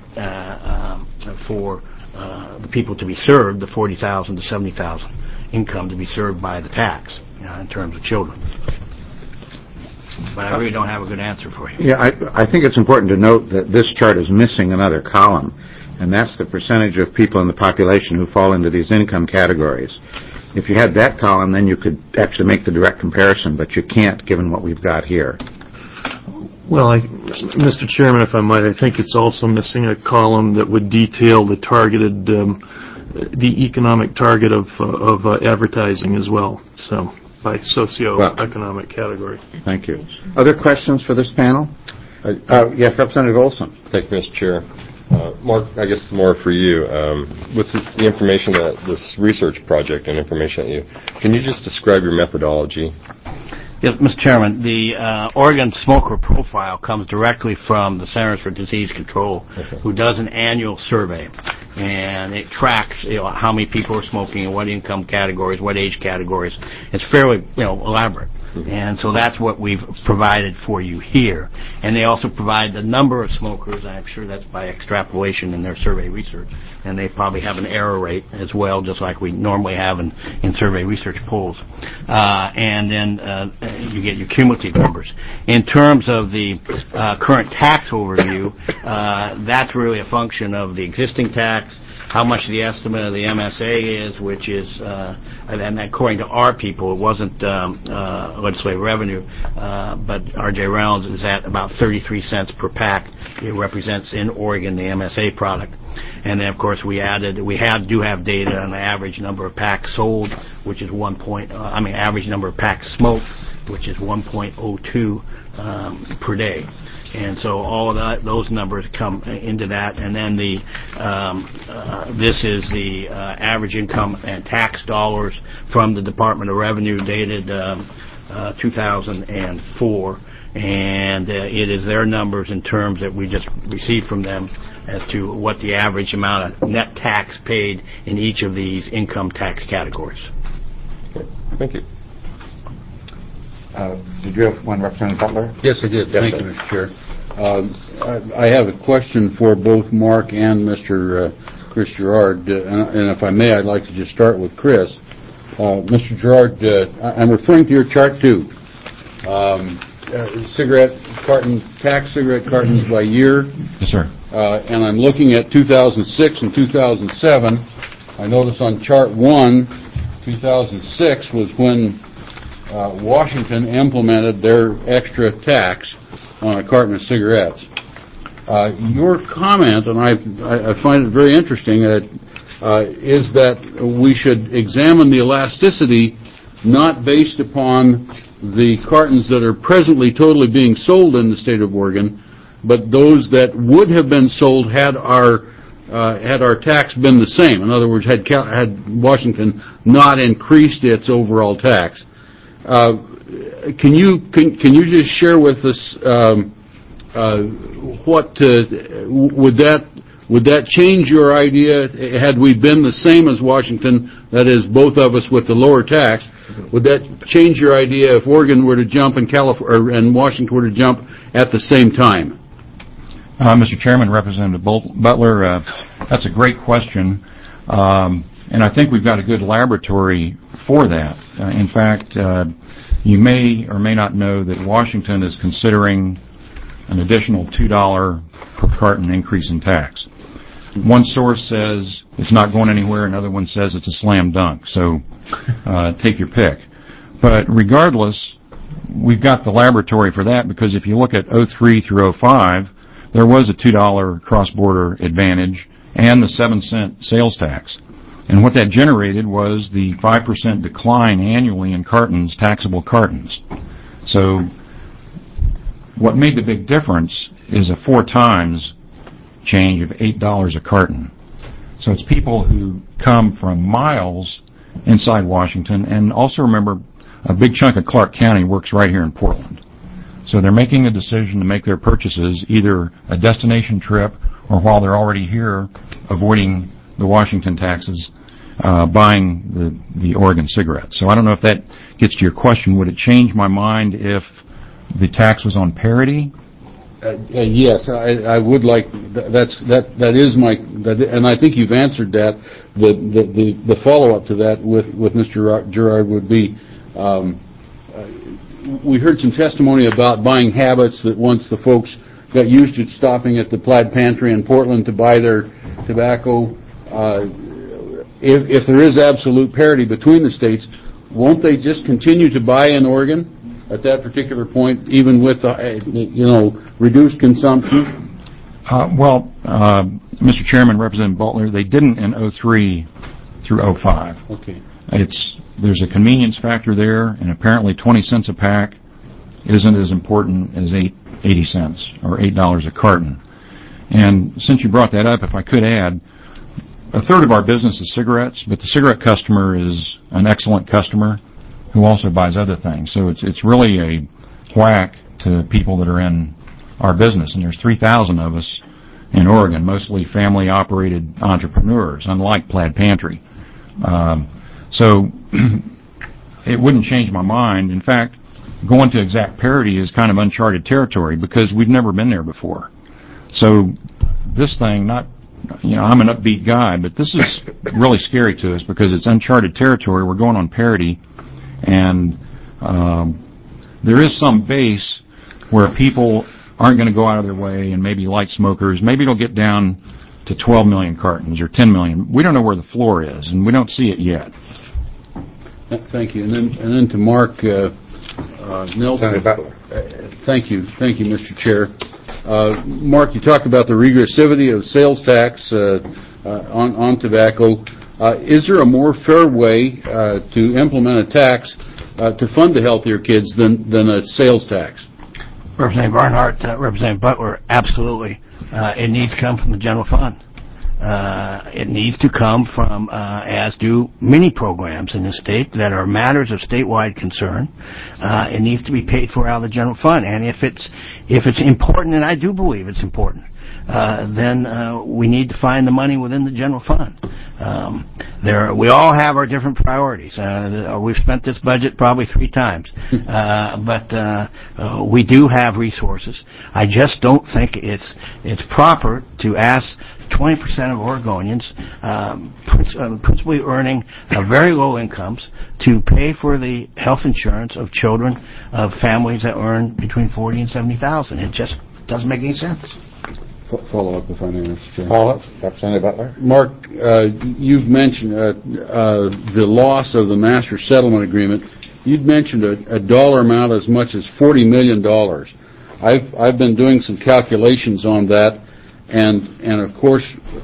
for the people to be served, the 40,000 to 70,000 income to be served by the tax in terms of children. But I really don't have a good answer for you. Yeah, I think it's important to note that this chart is missing another column, and that's the percentage of people in the population who fall into these income categories. If you had that column, then you could actually make the direct comparison, but you can't given what we've got here. Well, Mr. Chairman, if I might, I think it's also missing a column that would detail the targeted, the economic target of advertising as well, so by socioeconomic category. Thank you. Other questions for this panel? Yes, Representative Olson. Thank you, Mr. Chair. Mark, I guess more for you. With the information that this research project and information that can you just describe your methodology? Yes, Mr. Chairman, the Oregon Smoker Profile comes directly from the Centers for Disease Control, who does an annual survey, and it tracks how many people are smoking and what income categories, what age categories. It's fairly elaborate. And so that's what we've provided for you here. And they also provide the number of smokers. I'm sure that's by extrapolation in their survey research. And they probably have an error rate as well, just like we normally have in survey research polls. And then you get your cumulative numbers. In terms of the current tax overview, that's really a function of the existing tax, how much the estimate of the MSA is, which is, and according to our people, it wasn't legislative revenue, but R.J. Reynolds is at about 33 cents per pack. It represents in Oregon the MSA product. And then, of course, we do have data on the average number of packs sold, which is average number of packs smoked, which is 1.02 per day. And so all of those numbers come into that, and then this is the average income and tax dollars from the Department of Revenue dated 2004, and it is their numbers in terms that we just received from them as to what the average amount of net tax paid in each of these income tax categories. Thank you. Did you have one, Representative Butler? Yes, I did. Yes, Thank sir. you, Mr. Chair. I have a question for both Mark and Mr. Chris Gerard, and if I may, I'd like to just start with Chris. Mr. Gerard, I'm referring to your chart 2. Tax cigarette cartons by year. Yes, sir. And I'm looking at 2006 and 2007. I notice on chart 1, 2006 was when Washington implemented their extra tax on a carton of cigarettes. Your comment, and I find it very interesting, is that we should examine the elasticity not based upon the cartons that are presently totally being sold in the state of Oregon, but those that would have been sold had our tax been the same. In other words, had Washington not increased its overall tax. Can you just share with us what would that change your idea had we been the same as Washington? That is, both of us with the lower tax. Would that change your idea if Oregon were to jump and Washington were to jump at the same time? Mr. Chairman, Representative Butler, that's a great question, and I think we've got a good laboratory for that. In fact, you may or may not know that Washington is considering an additional $2 per carton increase in tax. One source says it's not going anywhere, another one says it's a slam dunk, so take your pick. But regardless, we've got the laboratory for that, because if you look at 03 through 05, there was a $2 cross-border advantage and the 7-cent sales tax. And what that generated was the 5% decline annually in cartons, taxable cartons. So what made the big difference is a 4 times change of $8 a carton. So it's people who come from miles inside Washington, and also remember, a big chunk of Clark County works right here in Portland. So they're making a decision to make their purchases either a destination trip or while they're already here, avoiding the Washington taxes, buying the Oregon cigarettes. So I don't know if that gets to your question. Would it change my mind if the tax was on parity? Yes, I would like that is my and I think you've answered that. The follow up to that with Mr. Gerard would be. We heard some testimony about buying habits, that once the folks got used to stopping at the Plaid Pantry in Portland to buy their tobacco, if there is absolute parity between the states, won't they just continue to buy in Oregon at that particular point, even with reduced consumption? Mr. Chairman, Representative Butler, they didn't in 03 through 05. Okay. There's a convenience factor there, and apparently 20 cents a pack isn't as important as 80 cents or $8 a carton. And since you brought that up, if I could add, a third of our business is cigarettes, but the cigarette customer is an excellent customer who also buys other things. So it's really a whack to people that are in our business, and there's 3,000 of us in Oregon, mostly family-operated entrepreneurs, unlike Plaid Pantry. So it wouldn't change my mind. In fact, going to exact parity is kind of uncharted territory because we've never been there before. So this thing, I'm an upbeat guy, but this is really scary to us because it's uncharted territory. We're going on parity, and there is some base where people aren't going to go out of their way, and maybe light smokers, maybe it'll get down to 12 million cartons or 10 million. We don't know where the floor is, and we don't see it yet. Thank you. And then to Mark Nelson. Thank you, Mr. Chair. Mark, you talked about the regressivity of sales tax on tobacco. Is there a more fair way to implement a tax to fund the healthier kids than a sales tax? Representative Barnhart, Representative Butler, absolutely. It needs to come from the general fund. It needs to come from, as do many programs in the state that are matters of statewide concern. It needs to be paid for out of the general fund. And if it's important, and I do believe it's important, then we need to find the money within the general fund. We all have our different priorities. We've spent this budget probably 3 times, but we do have resources. I just don't think it's proper to ask 20% of Oregonians, principally earning very low incomes, to pay for the health insurance of children of families that earn between $40,000 and $70,000. It just doesn't make any sense. Follow up, if I may, Mr. Chair. Follow up, Representative Butler. Mark, you've mentioned the loss of the master settlement agreement. You'd mentioned a dollar amount as much as $40 million. I've been doing some calculations on that, and of course,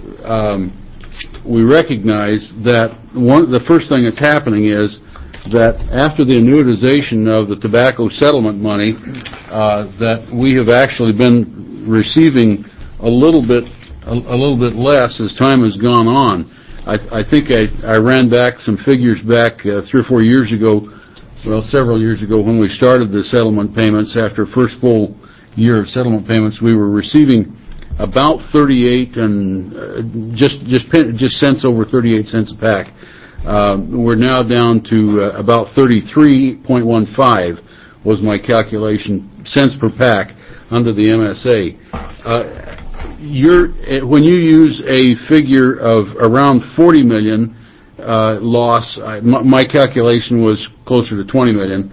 we recognize that the first thing that's happening is that after the annuitization of the tobacco settlement money, that we have actually been receiving a little bit less as time has gone on. I think I ran back some figures back 3 or 4 years ago, several years ago, when we started the settlement payments. After first full year of settlement payments, we were receiving about 38 and just cents over 38 cents a pack. We're now down to about 33.15 was my calculation, cents per pack under the MSA. When you use a figure of around 40 million loss, my calculation was closer to 20 million.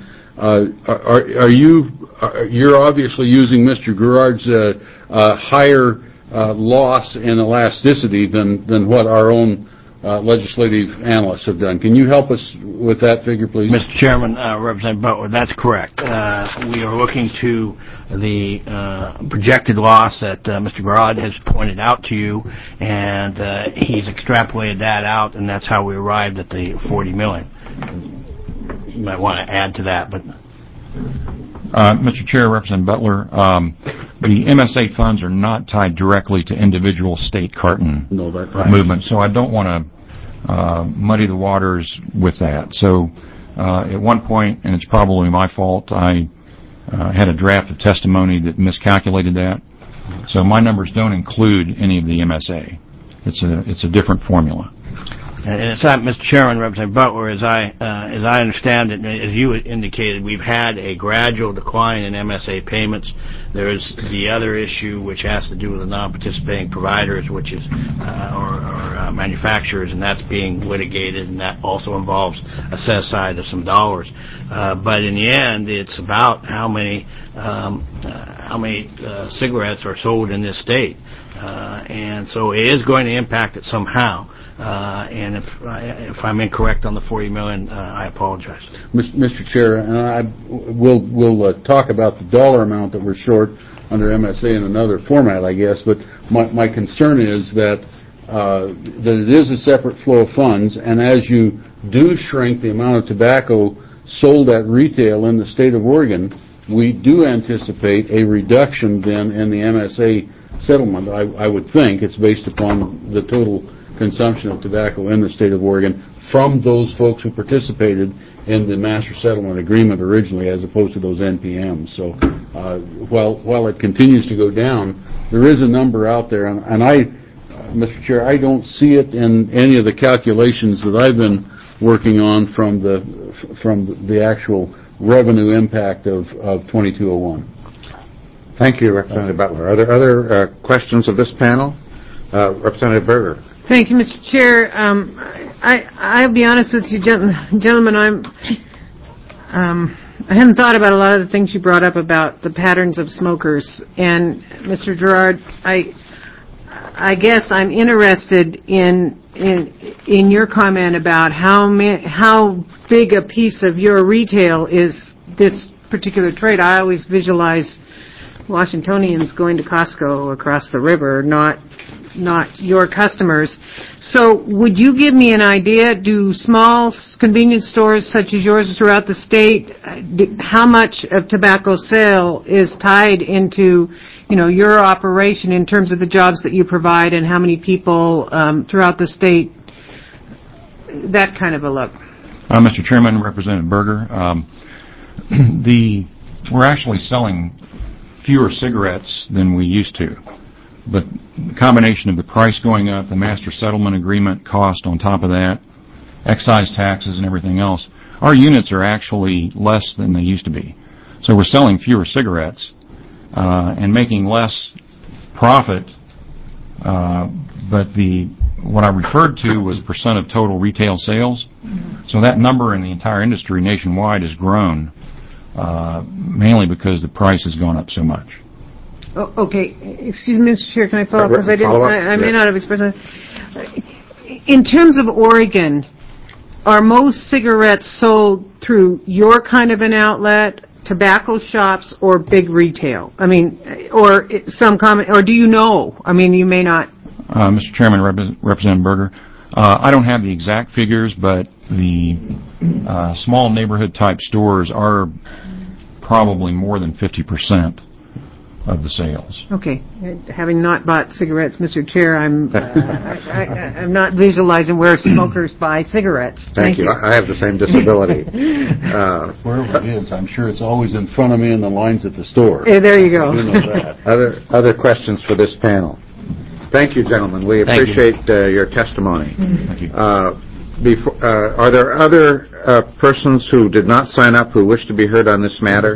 You're obviously using Mr. Gerard's higher loss and elasticity than what our own legislative analysts have done. Can you help us with that figure, please? Mr. Chairman, Representative Butler, that's correct. We are looking to the projected loss that Mr. Gerard has pointed out to you, and he's extrapolated that out, and that's how we arrived at the $40 million. You might want to add to that, but... Mr. Chair, Representative Butler, the MSA funds are not tied directly to individual state carton movement, so I don't want to muddy the waters with that. So at one point, and it's probably my fault, I had a draft of testimony that miscalculated that. So my numbers don't include any of the MSA. It's a different formula. And it's not, Mr. Chairman, Representative Butler, as I understand it, as you indicated, we've had a gradual decline in MSA payments. There's the other issue which has to do with the non-participating providers, which is or manufacturers, and that's being litigated, and that also involves a set aside of some dollars. But in the end, it's about how many cigarettes are sold in this state, and so it is going to impact it somehow. And if I'm incorrect on the $40 million, I apologize. Mr. Chair, and we'll talk about the dollar amount that we're short under MSA in another format, I guess. But my concern is that it is a separate flow of funds, and as you do shrink the amount of tobacco sold at retail in the state of Oregon, we do anticipate a reduction then in the MSA settlement. I would think it's based upon the total consumption of tobacco in the state of Oregon from those folks who participated in the master settlement agreement originally, as opposed to those NPMs. So while it continues to go down, there is a number out there, and I, Mr. Chair, I don't see it in any of the calculations that I've been working on from the actual revenue impact of 2201. Thank you, Representative Butler. Are there other questions of this panel? Representative Berger. Thank you, Mr. Chair. I'll be honest with you, gentlemen. I hadn't thought about a lot of the things you brought up about the patterns of smokers. And Mr. Gerard, I guess I'm interested in your comment about how big a piece of your retail is this particular trade. I always visualize Washingtonians going to Costco across the river, not not your customers. So would you give me an idea, do small convenience stores such as yours throughout the state, how much of tobacco sale is tied into, your operation in terms of the jobs that you provide and how many people throughout the state, that kind of a look? Mr. Chairman, Representative Berger, we're actually selling fewer cigarettes than we used to. But the combination of the price going up, the master settlement agreement cost on top of that, excise taxes and everything else, our units are actually less than they used to be. So we're selling fewer cigarettes and making less profit, but what I referred to was percent of total retail sales. So that number in the entire industry nationwide has grown, mainly because the price has gone up so much. Oh, okay. Excuse me, Mr. Chair, can I follow up? Because I may not have expressed that. In terms of Oregon, are most cigarettes sold through your kind of an outlet, tobacco shops, or big retail? I mean, or some comment, or do you know? I mean, you may not. Mr. Chairman, Representative Berger, I don't have the exact figures, but the small neighborhood type stores are probably more than 50% of the sales. Okay. Having not bought cigarettes, Mr. Chair, I'm not visualizing where smokers buy cigarettes. Thank you. I have the same disability. Wherever it is, I'm sure it's always in front of me in the lines at the store. There you go. You know that. Other questions for this panel? Thank you, gentlemen. We appreciate your testimony. Thank you. Are there other persons who did not sign up who wish to be heard on this matter?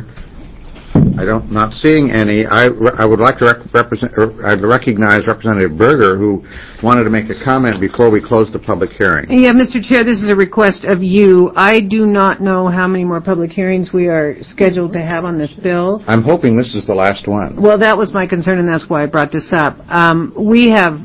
Not seeing any. I would like to recognize Representative Berger, who wanted to make a comment before we close the public hearing. Yeah, Mr. Chair, this is a request of you. I do not know how many more public hearings we are scheduled to have on this bill. I'm hoping this is the last one. Well, that was my concern, and that's why I brought this up. We have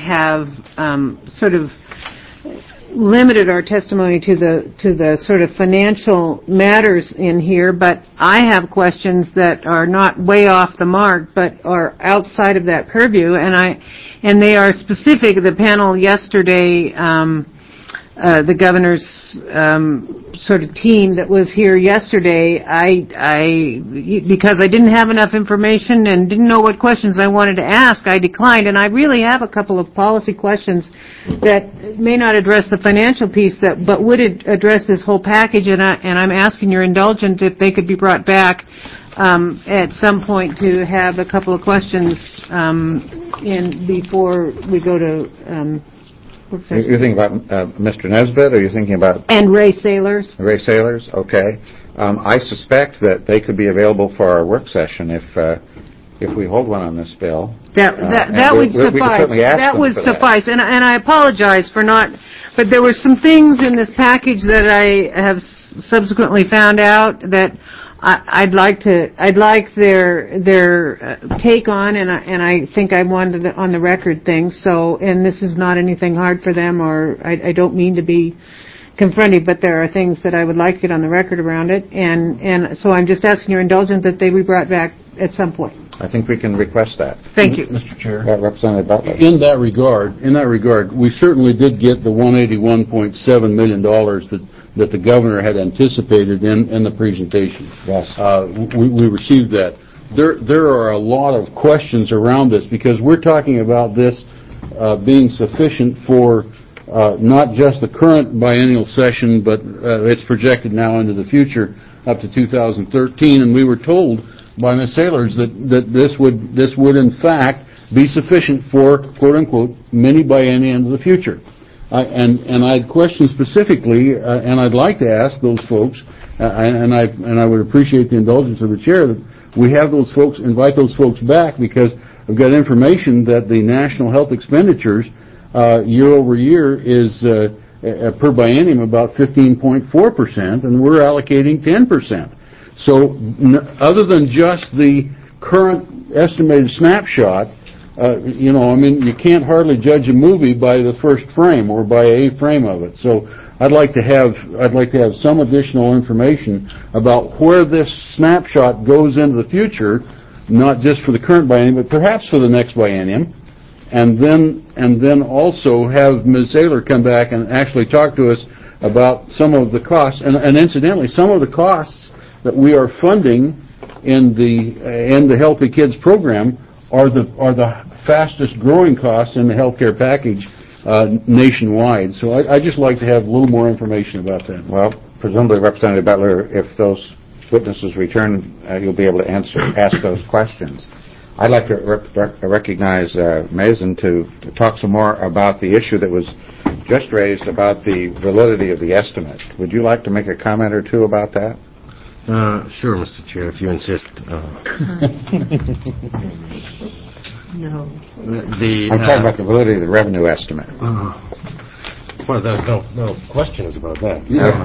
sort of limited our testimony to the sort of financial matters in here, but I have questions that are not way off the mark, but are outside of that purview, and they are specific. The panel yesterday, the governor's sort of team that was here yesterday, because I didn't have enough information and didn't know what questions I wanted to ask, I declined, and I really have a couple of policy questions that may not address the financial piece, but would address this whole package, and I'm asking your indulgence if they could be brought back at some point to have a couple of questions before we go to You're thinking about Mr. Nesbitt, or are you thinking about... And Ray Sailors. Ray Sailors, okay. I suspect that they could be available for our work session if we hold one on this bill. That would suffice. That would suffice. And I apologize for not... But there were some things in this package that I have subsequently found out that I'd like their take on, and I think I wanted on the record thing. So, and this is not anything hard for them, or I don't mean to be confronting, but there are things that I would like to get on the record around it, and so I'm just asking your indulgence that they be brought back at some point. I think we can request that. Thank you, Mr. Chair. Representative Butler. In that regard, we certainly did get the $181.7 million that the governor had anticipated in the presentation. Yes. We received that. There are a lot of questions around this because we're talking about this being sufficient for not just the current biennial session, but it's projected now into the future up to 2013. And we were told by Ms. Sailors that this would in fact be sufficient for quote unquote many biennia into the future. And I had questions specifically, and I'd like to ask those folks, and I would appreciate the indulgence of the chair that we have those folks, invite those folks back, because I've got information that the national health expenditures year over year is per biennium about 15.4%, and we're allocating 10%. So other than just the current estimated snapshot, you can't hardly judge a movie by the first frame or by a frame of it. So I'd like to have some additional information about where this snapshot goes into the future, not just for the current biennium, but perhaps for the next biennium, and then also have Ms. Saylor come back and actually talk to us about some of the costs, and incidentally, some of the costs that we are funding in the Healthy Kids program are the fastest growing costs in the healthcare package nationwide. So I'd just like to have a little more information about that. Well, presumably, Representative Butler, if those witnesses return, you'll be able to ask those questions. I'd like to recognize Mason to talk some more about the issue that was just raised about the validity of the estimate. Would you like to make a comment or two about that? Sure, Mr. Chair, if you insist. No. I'm talking about the validity of the revenue estimate. Well, there's no questions about that.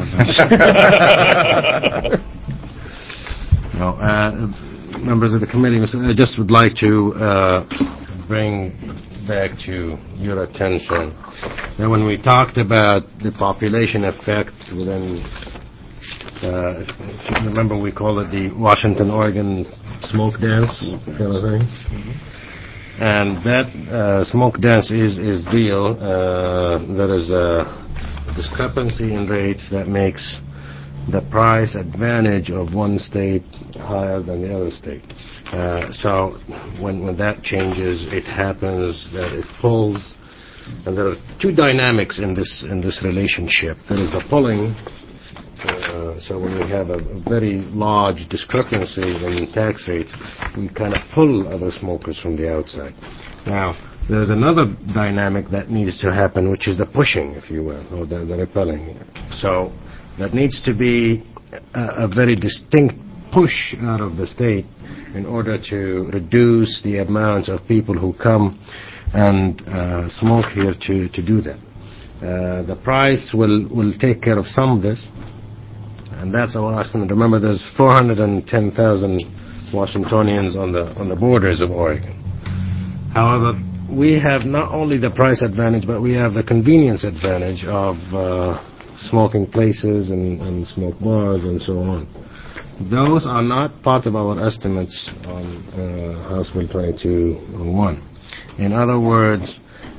No, members of the committee, I just would like to bring back to your attention that when we talked about the population effect within, if you remember, we call it the Washington, Oregon smoke dance kind of thing. And that smoke dance is real. There is a discrepancy in rates that makes the price advantage of one state higher than the other state. So when that changes, it happens that it pulls. And there are two dynamics in this relationship. There is the pulling. So when we have a very large discrepancy in tax rates, we kind of pull other smokers from the outside. Now, there's another dynamic that needs to happen, which is the pushing, if you will, or the repelling. So that needs to be a very distinct push out of the state in order to reduce the amounts of people who come and smoke here to do that. The price will take care of some of this. And that's our estimate. Remember, there's 410,000 Washingtonians on the borders of Oregon. However, we have not only the price advantage, but we have the convenience advantage of smoking places and smoke bars and so on. Those are not part of our estimates on House Bill 2201. In other words,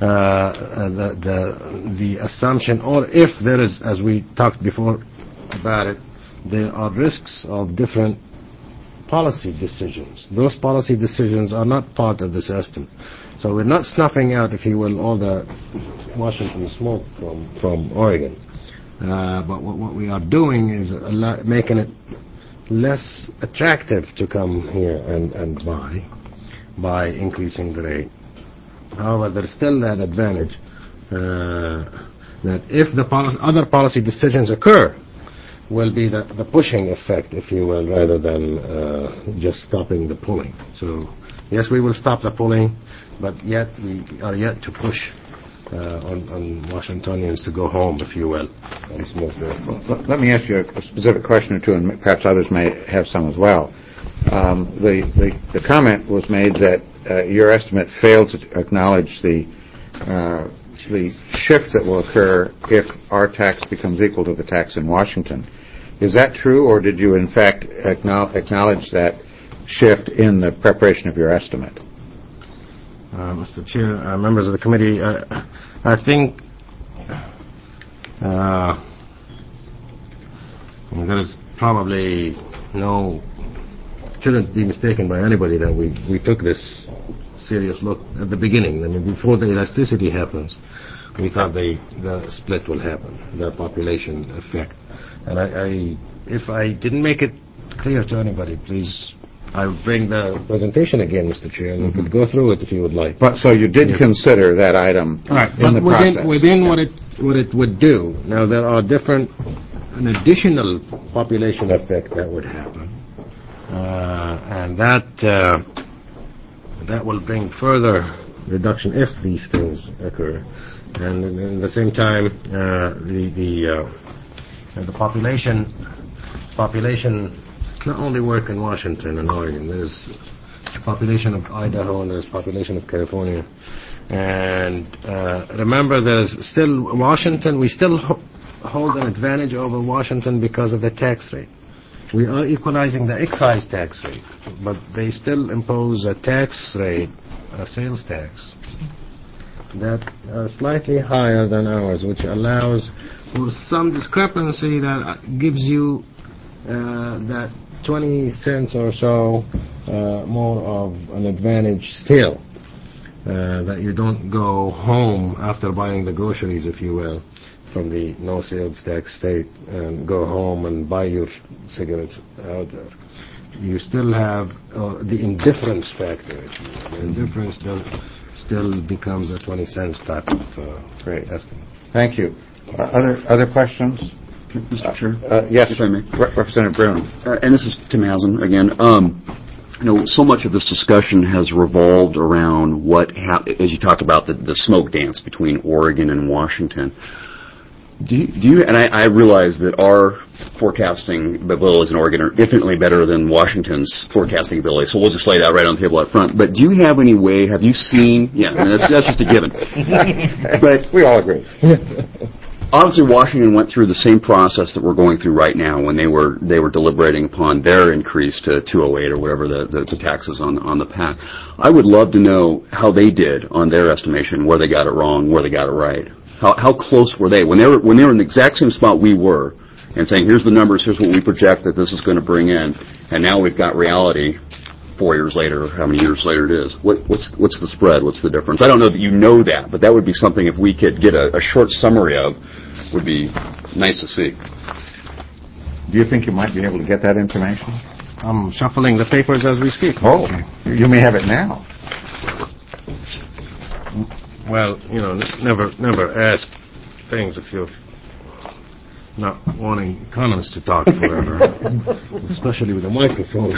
the assumption, or if there is, as we talked before about it, there are risks of different policy decisions. Those policy decisions are not part of this estimate. So we're not snuffing out, if you will, all the Washington smoke from Oregon. But what we are doing is making it less attractive to come here and buy by increasing the rate. However, there's still that advantage that if the other policy decisions occur, will be the pushing effect, if you will, rather than just stopping the pulling. So, yes, we will stop the pulling, but yet we are yet to push on Washingtonians to go home, if you will, and smoke there. Let me ask you a specific question or two, and perhaps others may have some as well. The comment was made that your estimate failed to acknowledge the shift that will occur if our tax becomes equal to the tax in Washington. Is that true, or did you in fact acknowledge that shift in the preparation of your estimate? Mr. Chair, members of the committee, I think there is probably shouldn't be mistaken by anybody that we took this serious look at the beginning. I mean, before the elasticity happens, we thought the split will happen, the population effect. And if I didn't make it clear to anybody, please, I would bring the presentation again, Mr. Chair, and we could go through it if you would like. But so you did consider that item in the process. Within what it would do. Now, there are an additional population effect that would happen, and that will bring further reduction if these things occur. And at the same time, the population not only work in Washington and Oregon. There's a population of Idaho and there's a population of California. And remember, there's still Washington. We still hold an advantage over Washington because of the tax rate. We are equalizing the excise tax rate, but they still impose a tax rate, a sales tax, that are slightly higher than ours, which allows for some discrepancy that gives you that 20 cents or so more of an advantage still, that you don't go home after buying the groceries, if you will, from the no sales tax state and go home and buy your cigarettes out there. You still have the indifference factor. The indifference still becomes a 20 cents type of estimate. Thank you. Other questions? Mr. Chair? Yes, if I may. Representative Broom. And this is Tim Hazen again. So much of this discussion has revolved around as you talk about the smoke dance between Oregon and Washington. Do you? And I realize that our forecasting abilities in Oregon are infinitely better than Washington's forecasting ability, so we'll just lay that right on the table up front. But do you have any way? Have you seen? Yeah, I mean, that's just a given. But we all agree. Obviously, Washington went through the same process that we're going through right now when they were deliberating upon their increase to 208 or whatever the taxes on the PAC. I would love to know how they did on their estimation, where they got it wrong, where they got it right. How close were they when they were in the exact same spot we were, and saying, here's the numbers, here's what we project that this is going to bring in, and now we've got reality 4 years later, or how many years later it is. What's the spread? What's the difference? I don't know that you know that, but that would be something if we could get a short summary of, would be nice to see. Do you think you might be able to get that information? I'm shuffling the papers as we speak. Oh, you may have it now. Well, never ask things if you're not wanting economists to talk forever, especially with a microphone.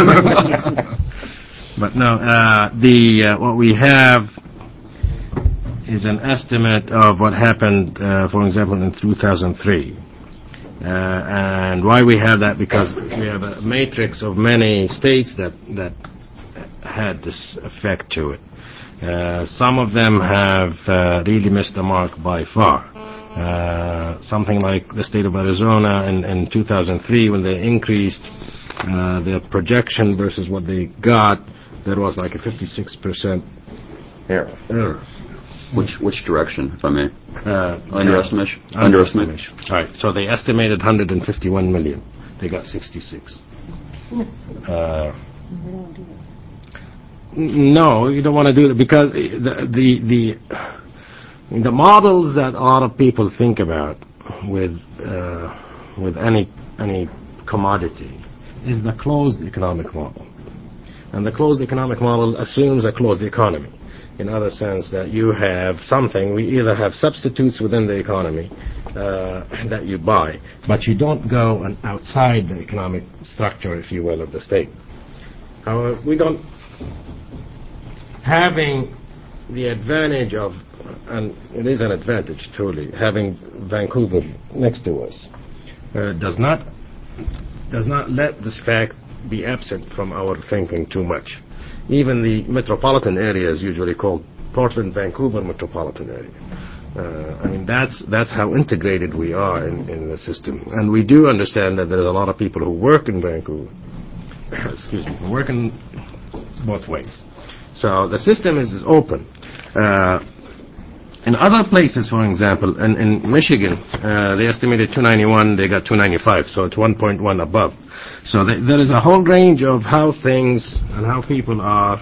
But no, what we have is an estimate of what happened, for example, in 2003. And why we have that? Because we have a matrix of many states that had this effect to it. Some of them have really missed the mark by far. Something like the state of Arizona in 2003, when they increased their projection versus what they got, there was like a 56% error. Which direction, if I may? Underestimation? Underestimation. All right. So they estimated 151 million. They got 66. No, you don't want to do it because the models that a lot of people think about with any commodity is the closed economic model, and the closed economic model assumes a closed economy. In other sense, that you have something, we either have substitutes within the economy that you buy, but you don't go outside the economic structure, if you will, of the state. However, we don't. Having the advantage of, and it is an advantage truly, having Vancouver next to us, does not let this fact be absent from our thinking too much. Even the metropolitan area is usually called Portland-Vancouver metropolitan area. I mean, that's how integrated we are in the system. And we do understand that there's a lot of people who work in Vancouver, who work in both ways. So the system is open. In other places, for example, in Michigan, they estimated 291, they got 295, so it's 1.1 above. So there is a whole range of how things and how people are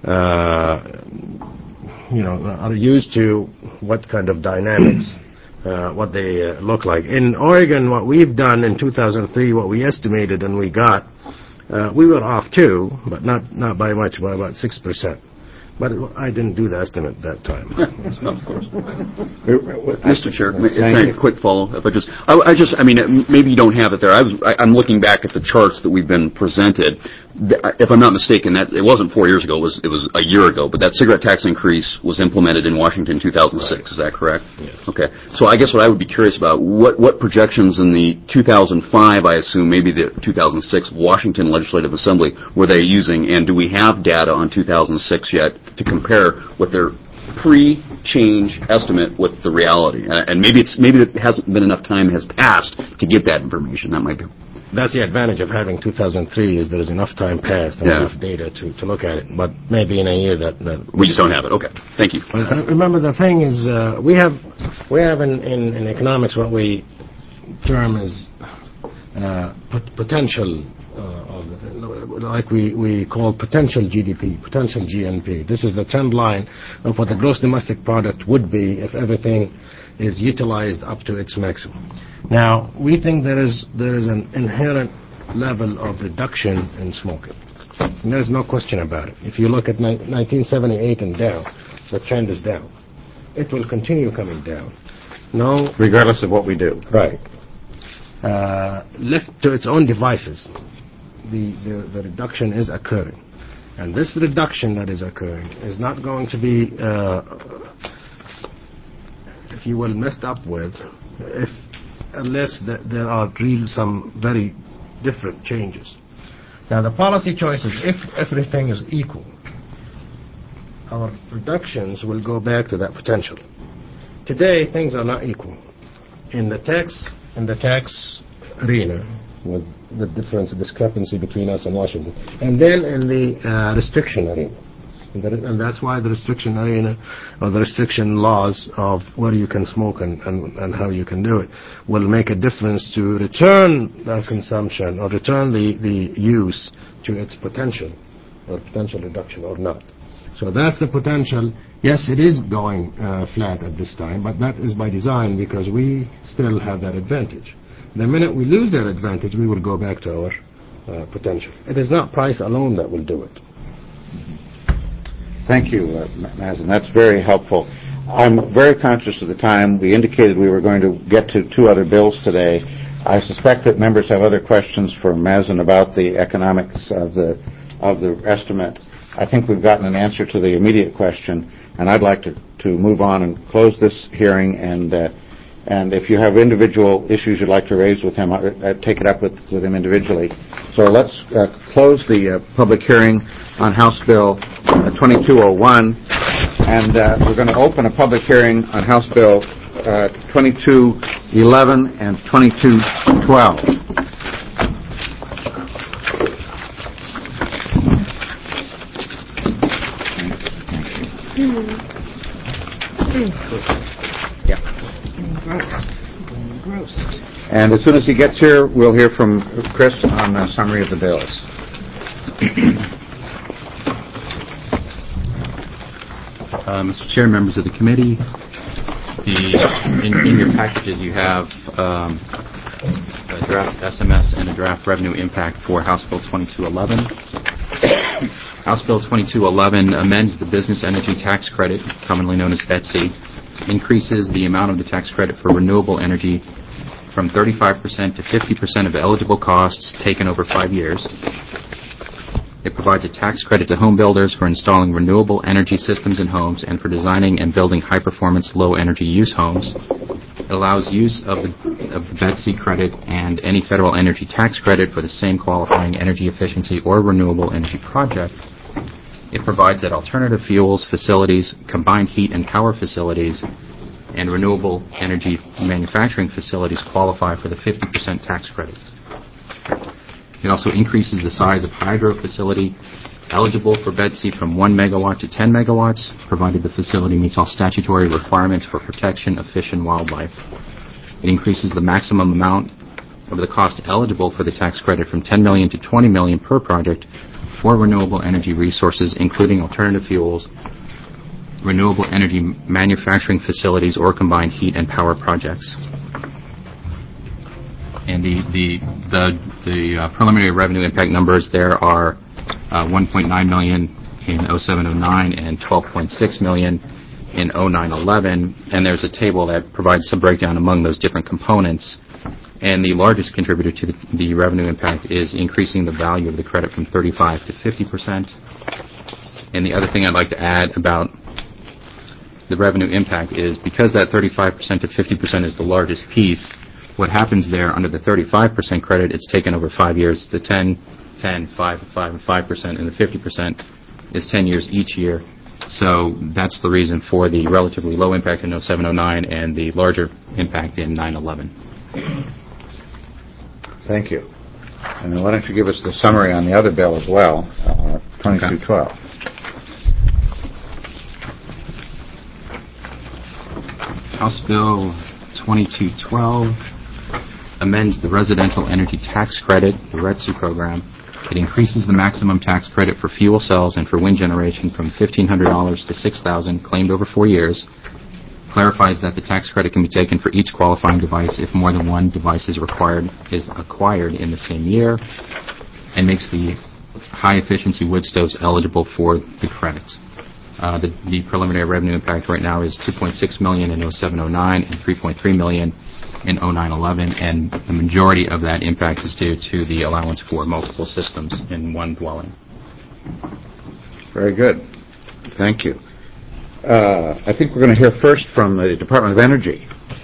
used to what kind of dynamics, what they look like. In Oregon, what we've done in 2003, what we estimated and we got, we were off too, but not by much, by about 6%. But I didn't do the estimate that time. Of course. Mr. Chair, a quick follow-up. I mean, maybe you don't have it there. I'm looking back at the charts that we've been presented. If I'm not mistaken, that it wasn't 4 years ago. It was a year ago. But that cigarette tax increase was implemented in Washington in 2006. Right. Is that correct? Yes. Okay. So I guess what I would be curious about, what projections in the 2005, I assume, maybe the 2006 Washington Legislative Assembly were they using, and do we have data on 2006 yet to compare with their pre-change estimate with the reality? And maybe it hasn't been enough time has passed to get that information. That might be. that's the advantage of having 2003 is there is enough time passed and Yeah. enough data to look at it. But maybe in a year that We just don't have it. Okay. Thank you. Remember, the thing is, we have in economics what we term as potential, like we call potential GDP, potential GNP. This is the trend line of what the gross domestic product would be if everything is utilized up to its maximum. Now, we think there is an inherent level of reduction in smoking. And there's no question about it. If you look at 1978 and down, the trend is down. It will continue coming down. No, Regardless of what we do. right. Left to its own devices, the reduction is occurring. And this reduction that is occurring is not going to be, if you will, messed up with, unless there are really some very different changes. Now, the policy choices, if everything is equal, our reductions will go back to that potential. Today, things are not equal. In the tax arena, with the difference, the discrepancy between us and Washington, and then in the restriction arena. And that's why the restriction arena, or the restriction laws of where you can smoke and how you can do it, will make a difference to return the consumption or return the use to its potential, or potential reduction or not. So that's the potential. Yes, it is going flat at this time, but that is by design because we still have that advantage. The minute we lose that advantage, we will go back to our potential. It is not price alone that will do it. Thank you, Mazen. That's very helpful. I'm very conscious of the time. We indicated we were going to get to two other bills today. I suspect that members have other questions for Mazen about the economics of the estimate. I think we've gotten an answer to the immediate question, and I'd like to move on and close this hearing. And if you have individual issues you'd like to raise with him, take it up with him individually. So let's close the public hearing on House Bill 2201, and we're going to open a public hearing on House Bill 2211 and 2212. And as soon as he gets here, we'll hear from Chris on a summary of the bills. Mr. Chair, members of the committee, in your packages you have a draft SMS and a draft revenue impact for House Bill 2211. House Bill 2211 amends the Business Energy Tax Credit, commonly known as BETC, increases the amount of the tax credit for renewable energy from 35% to 50% of eligible costs taken over 5 years. It provides a tax credit to home builders for installing renewable energy systems in homes and for designing and building high-performance, low-energy use homes. It allows use of the BETC credit and any federal energy tax credit for the same qualifying energy efficiency or renewable energy project. It provides that alternative fuels facilities, combined heat and power facilities, and renewable energy manufacturing facilities qualify for the 50% tax credit. It also increases the size of hydro facility eligible for BETC from 1 megawatt to 10 megawatts, provided the facility meets all statutory requirements for protection of fish and wildlife. It increases the maximum amount of the cost eligible for the tax credit from $10 million to $20 million per project for renewable energy resources, including alternative fuels, renewable energy manufacturing facilities, or combined heat and power projects. And the preliminary revenue impact numbers there are 1.9 million in 0709 and 12.6 million in 0911, and there's a table that provides some breakdown among those different components. And the largest contributor to the revenue impact is increasing the value of the credit from 35 to 50%. And the other thing I'd like to add about the revenue impact is because that 35% to 50% is the largest piece, what happens there under the 35% credit, it's taken over 5 years. The 10, 5, 5, and 5%, and the 50% is 10 years each year. So that's the reason for the relatively low impact in 0709 and the larger impact in 911. Thank you. And then why don't you give us the summary on the other bill as well, 2212. House Bill 2212 amends the residential energy tax credit, the RETSU program. It increases the maximum tax credit for fuel cells and for wind generation from $1,500 to $6,000, claimed over 4 years. Clarifies that the tax credit can be taken for each qualifying device if more than one device is acquired in the same year, and makes the high-efficiency wood stoves eligible for the credits. The preliminary revenue impact right now is $2.6 million in 0709 and $3.3 million in 0911, and the majority of that impact is due to the allowance for multiple systems in one dwelling. Very good. Thank you. I think we're going to hear first from the Department of Energy.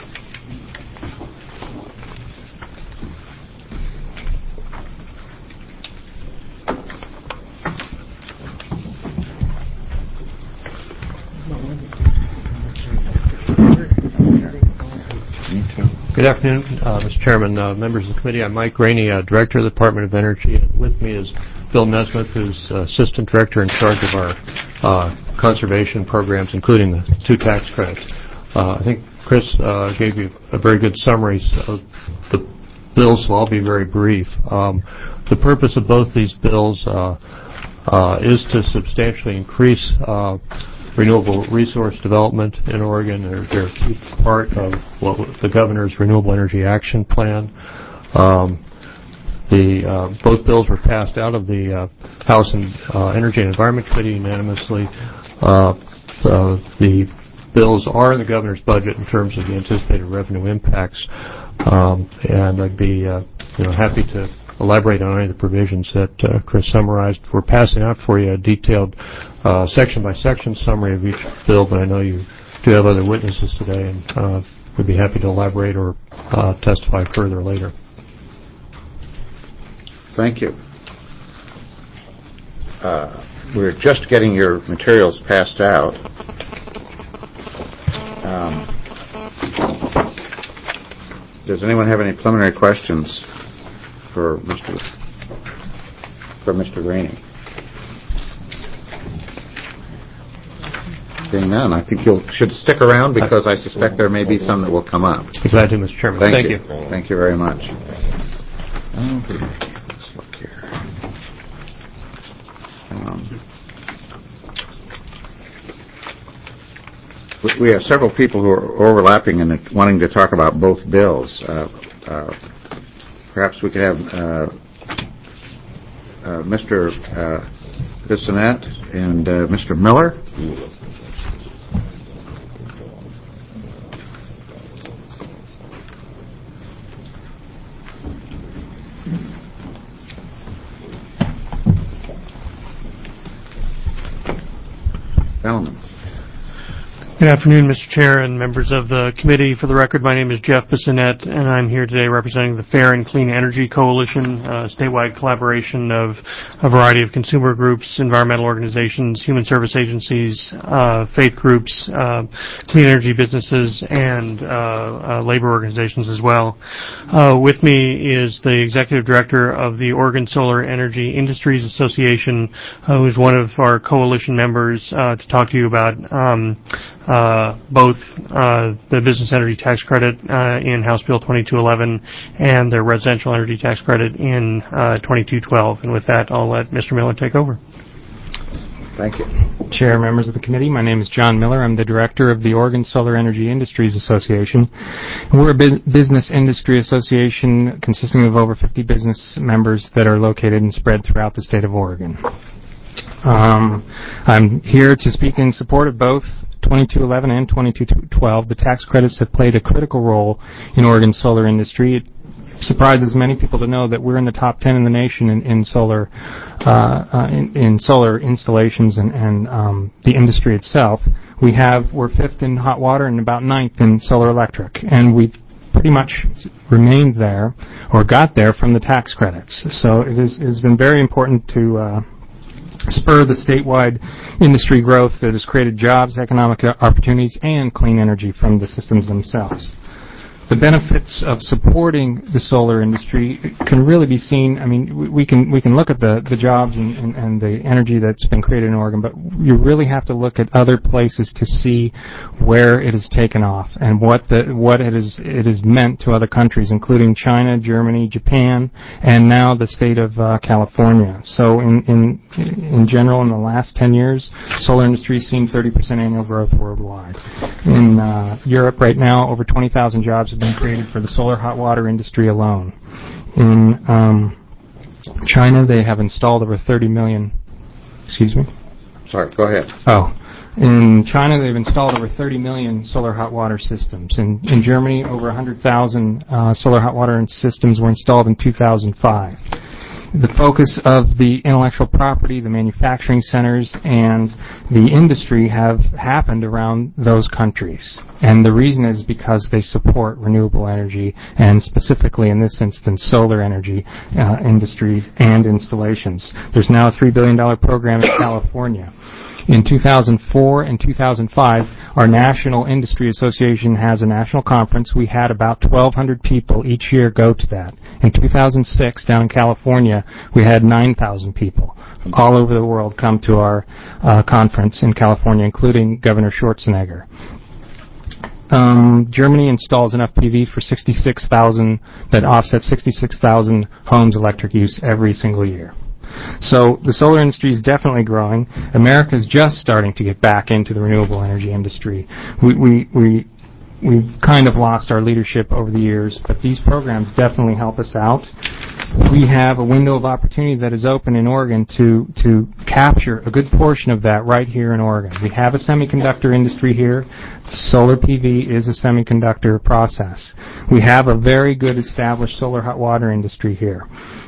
Good afternoon, Mr. Chairman, members of the committee. I'm Mike Rainey, Director of the Department of Energy, and with me is Bill Nesmith, who's Assistant Director in charge of our conservation programs, including the two tax credits. I think Chris gave you a very good summary of the bills, so I'll be very brief. The purpose of both these bills is to substantially increase renewable resource development in Oregon. They're a key part of the governor's Renewable Energy Action Plan. Both bills were passed out of the House Energy and Environment Committee unanimously. The bills are in the governor's budget in terms of the anticipated revenue impacts, and I'd be happy to elaborate on any of the provisions that Chris summarized. We're passing out for you a detailed section-by-section summary of each bill, but I know you do have other witnesses today, and we'd be happy to elaborate or testify further later. Thank you. We're just getting your materials passed out. Does anyone have any preliminary questions for Mr. Rainey? Seeing none, I think you should stick around because I suspect there may be some that will come up. Glad to, Mr. Chairman. Thank you. Thank you very much. Let's look here. We have several people who are overlapping and wanting to talk about both bills. Perhaps we could have Mr. Bissonnette and Mr. Miller. Gentlemen. Good afternoon, Mr. Chair and members of the committee. For the record, my name is Jeff Bissonnette, and I'm here today representing the Fair and Clean Energy Coalition, a statewide collaboration of a variety of consumer groups, environmental organizations, human service agencies, faith groups, clean energy businesses, and labor organizations as well. With me is the executive director of the Oregon Solar Energy Industries Association, who is one of our coalition members, to talk to you about both the business energy tax credit in House Bill 2211 and the residential energy tax credit in 2212. And with that, I'll let Mr. Miller take over. Thank you. Chair, members of the committee, my name is John Miller. I'm the director of the Oregon Solar Energy Industries Association. We're a business industry association consisting of over 50 business members that are located and spread throughout the state of Oregon. I'm here to speak in support of both 2211 and 2212. The tax credits have played a critical role in Oregon's solar industry. It surprises many people to know that we're in the top 10 in the nation in solar installations and the industry itself. We're fifth in hot water and about ninth in solar electric, and we've pretty much remained there or got there from the tax credits. So it has been very important to spur the statewide industry growth that has created jobs, economic opportunities, and clean energy from the systems themselves. the benefits of supporting the solar industry can really be seen. I mean, we can look at the jobs and the energy that's been created in Oregon, but you really have to look at other places to see where it has taken off and what it is meant to other countries, including China, Germany, Japan, and now the state of California. So in general, in the last 10 years, solar industry has seen 30% annual growth worldwide. In Europe right now, over 20,000 jobs have been created for the solar hot water industry alone. In China, they have installed over 30 million. Excuse me? Sorry, go ahead. Oh. In China, they've installed over 30 million solar hot water systems. In Germany, over 100,000 solar hot water systems were installed in 2005. The focus of the intellectual property, the manufacturing centers, and the industry have happened around those countries. And the reason is because they support renewable energy, and specifically in this instance, solar energy industry and installations. There's now a $3 billion program in California. In 2004 and 2005, our National Industry Association has a national conference. We had about 1,200 people each year go to that. In 2006, down in California, we had 9,000 people all over the world come to our conference in California, including Governor Schwarzenegger. Germany installs enough PV for 66,000 that offsets 66,000 homes' electric use every single year. So the solar industry is definitely growing. America is just starting to get back into the renewable energy industry. We've kind of lost our leadership over the years, but these programs definitely help us out. We have a window of opportunity that is open in Oregon to capture a good portion of that right here in Oregon. We have a semiconductor industry here. Solar PV is a semiconductor process. We have a very good established solar hot water industry here.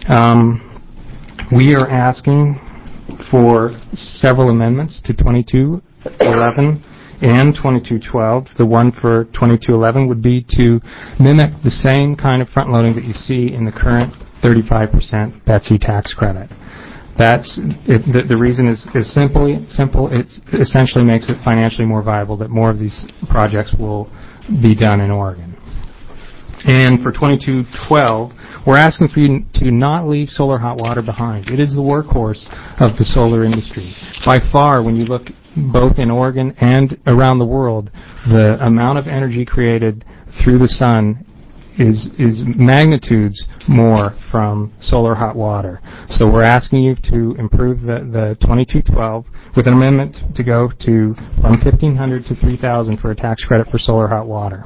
We are asking for several amendments to 2211 and 2212. The one for 2211 would be to mimic the same kind of front-loading that you see in the current 35% BETC tax credit. The reason is simple. It essentially makes it financially more viable that more of these projects will be done in Oregon. And for 2212, we're asking for you to not leave solar hot water behind. It is the workhorse of the solar industry. By far, when you look both in Oregon and around the world, the amount of energy created through the sun is magnitudes more from solar hot water. So we're asking you to improve the 2212 with an amendment to go to from $1,500 to $3,000 for a tax credit for solar hot water.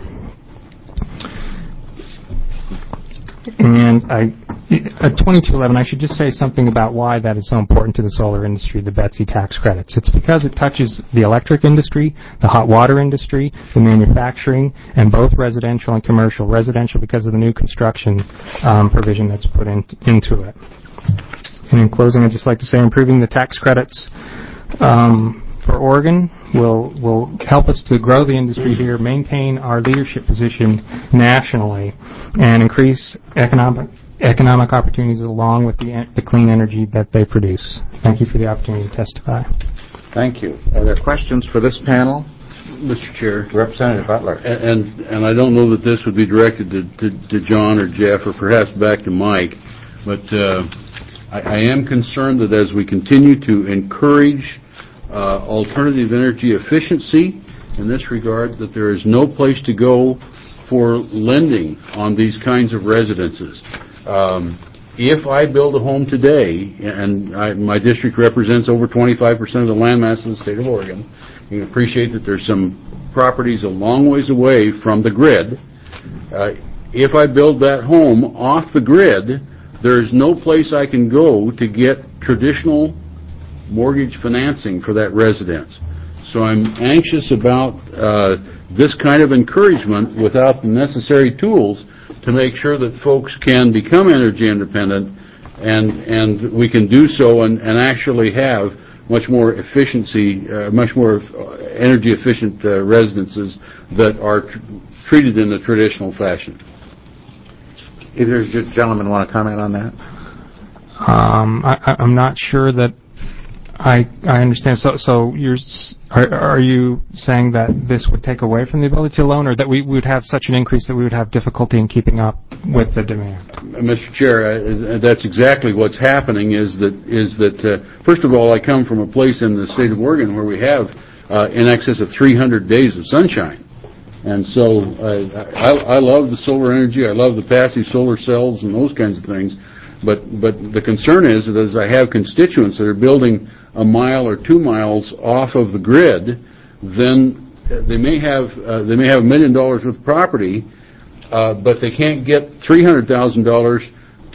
And 2211, I should just say something about why that is so important to the solar industry, the BETC tax credits. It's because it touches the electric industry, the hot water industry, the manufacturing, and both residential and commercial. Residential because of the new construction provision that's put into it. And in closing, I'd just like to say improving the tax credits for Oregon will help us to grow the industry here, maintain our leadership position nationally, and increase economic opportunities along with the clean energy that they produce. Thank you for the opportunity to testify. Thank you. Are there questions for this panel? Mr. Chair. Representative Butler. And I don't know that this would be directed to John or Jeff or perhaps back to Mike, but I am concerned that as we continue to encourage alternative energy efficiency in this regard, that there is no place to go for lending on these kinds of residences. If I build a home today, and my district represents over 25% of the land mass of the state of Oregon, you can appreciate that there's some properties a long ways away from the grid. If I build that home off the grid, there's no place I can go to get traditional mortgage financing for that residence. So I'm anxious about this kind of encouragement without the necessary tools to make sure that folks can become energy independent and we can do so and actually have much more efficiency, much more energy efficient residences that are treated in the traditional fashion. Either of you gentlemen want to comment on that? I'm not sure that I understand. So are you saying that this would take away from the ability to loan, or that we would have such an increase that we would have difficulty in keeping up with the demand? Mr. Chair, that's exactly what's happening. Is that first of all, I come from a place in the state of Oregon where we have in excess of 300 days of sunshine, and so I love the solar energy. I love the passive solar cells and those kinds of things. But the concern is that as I have constituents that are building a mile or 2 miles off of the grid, then they may have $1 million worth of property, but they can't get $300,000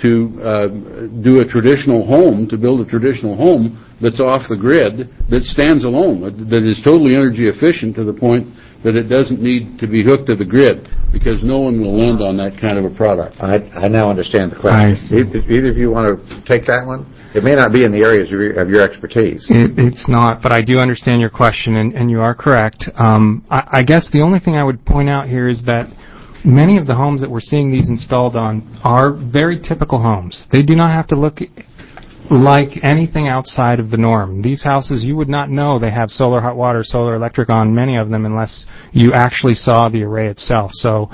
to do a traditional home, to build a traditional home that's off the grid, that stands alone, that is totally energy efficient to the point that it doesn't need to be hooked to the grid, because no one will lend on that kind of a product. I now understand the question. I see. Either of you want to take that one? It may not be in the areas of your expertise. It's not, but I do understand your question, and you are correct. I guess the only thing I would point out here is that many of the homes that we're seeing these installed on are very typical homes. They do not have to look like anything outside of the norm. These houses, you would not know they have solar hot water, solar electric on many of them unless you actually saw the array itself. So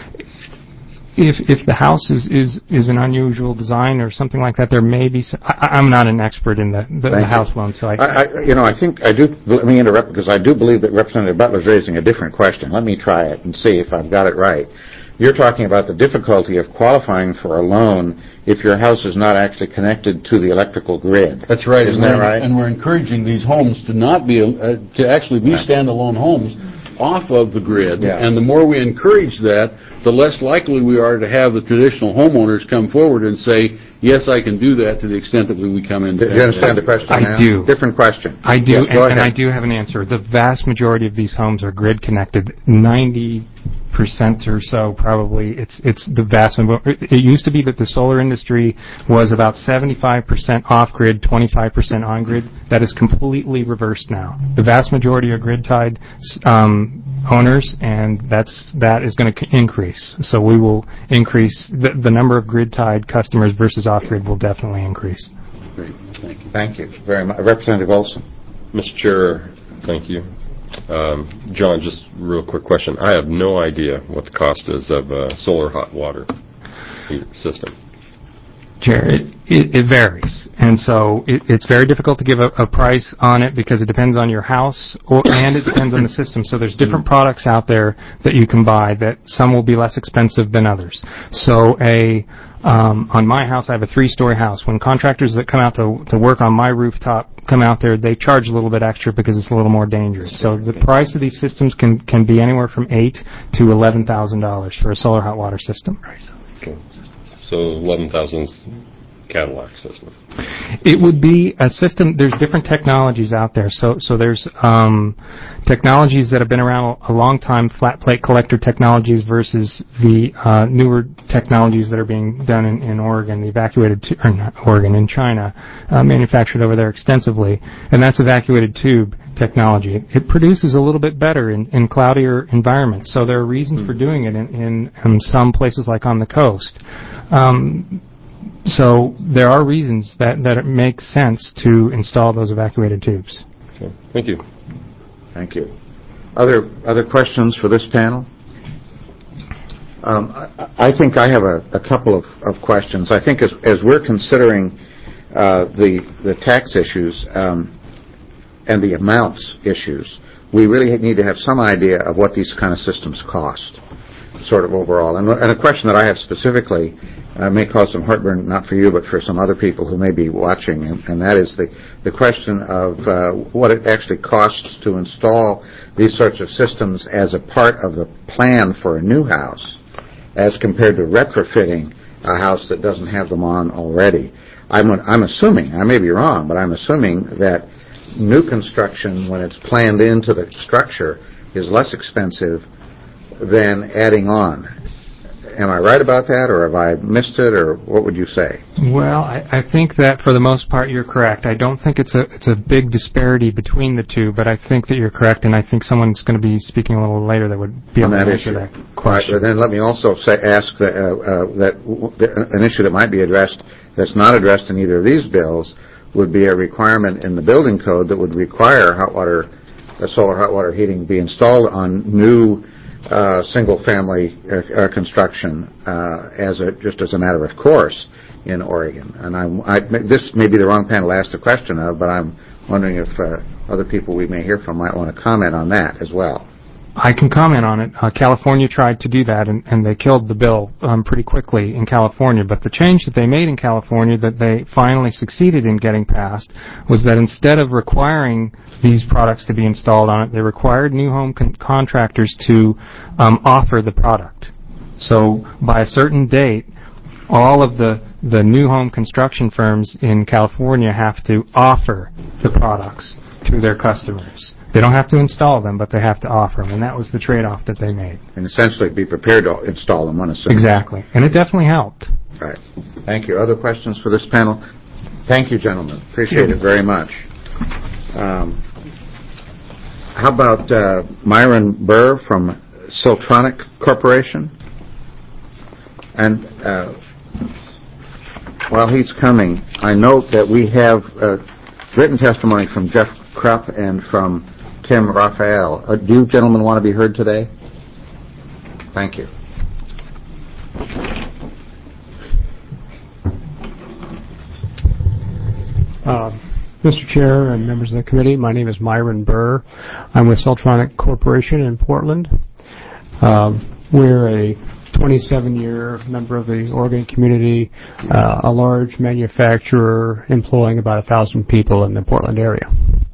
if the house is an unusual design or something like that, there may be I'm not an expert in the house loan, so I think I do. Let me interrupt, because I do believe that Representative Butler's raising a different question. Let me try it and see if I've got it right. You're talking about the difficulty of qualifying for a loan if your house is not actually connected to the electrical grid. That's right. Isn't that right? And we're encouraging these homes to not be to actually be standalone homes off of the grid. Yeah. And the more we encourage that, the less likely we are to have the traditional homeowners come forward and say, yes, I can do that, to the extent that we come in. Do you understand the question now? I do. Different question. I do, Yes, go ahead. and I do have an answer. The vast majority of these homes are grid connected. 90% or so, probably. It's the vast majority. It used to be that the solar industry was about 75% off-grid, 25% on-grid. That is completely reversed now. The vast majority are grid-tied owners, and that is going to increase. So we will increase the number of grid-tied customers versus off-grid will definitely increase. Great. Thank you. Thank you very much. Representative Olson. Mr. Chair, thank you. John, just a real quick question. I have no idea what the cost is of a solar hot water system. Chair, it varies, and so it's very difficult to give a price on it because it depends on your house and it depends on the system. So there's different products out there that you can buy, that some will be less expensive than others. So on my house, I have a 3-story house. When contractors that come out to work on my rooftop come out there, they charge a little bit extra because it's a little more dangerous. So the price of these systems can be anywhere from $8,000 to $11,000 for a solar hot water system. Okay. So 11,000's Cadillac system. It would be a system. There's different technologies out there. So there's technologies that have been around a long time, flat plate collector technologies versus the newer technologies that are being done in Oregon, the in China, manufactured over there extensively, and that's evacuated tube technology. It produces a little bit better in cloudier environments. So there are reasons for doing it in some places like on the coast. So there are reasons that it makes sense to install those evacuated tubes. Okay. Thank you. Thank you. Other questions for this panel? I think I have a couple of questions. I think as we're considering the tax issues and the amounts issues, we really need to have some idea of what these kind of systems cost, sort of overall. And a question that I have specifically may cause some heartburn, not for you, but for some other people who may be watching, and that is the question of what it actually costs to install these sorts of systems as a part of the plan for a new house, as compared to retrofitting a house that doesn't have them on already. I'm assuming, I may be wrong, but I'm assuming that new construction, when it's planned into the structure, is less expensive than adding on. Am I right about that, or have I missed it, or what would you say? Well, I think that for the most part you're correct. I don't think it's a big disparity between the two, but I think that you're correct, and I think someone's going to be speaking a little later that would be able to answer that question. Right, then let me also ask that an issue that might be addressed, that's not addressed in either of these bills, would be a requirement in the building code that would require solar hot water heating be installed on new single-family construction just as a matter of course in Oregon. And this may be the wrong panel to ask the question of, but I'm wondering if other people we may hear from might want to comment on that as well. I can comment on it. California tried to do that, and they killed the bill pretty quickly in California. But the change that they made in California that they finally succeeded in getting passed was that instead of requiring these products to be installed on it, they required new home contractors to offer the product. So by a certain date, all of the new home construction firms in California have to offer the products to their customers. They don't have to install them, but they have to offer them, and that was the trade-off that they made. And essentially be prepared to install them, one assumes. Exactly, and it definitely helped. Right. Thank you. Other questions for this panel? Thank you, gentlemen. Appreciate it very much. How about Myron Burr from Siltronic Corporation? And while he's coming, I note that we have written testimony from Jeff Krupp and from Tim Raphael. Do you gentlemen want to be heard today? Thank you. Mr. Chair and members of the committee, my name is Myron Burr. I'm with Siltronic Corporation in Portland. We're a 27-year member of the Oregon community, a large manufacturer employing about 1,000 people in the Portland area.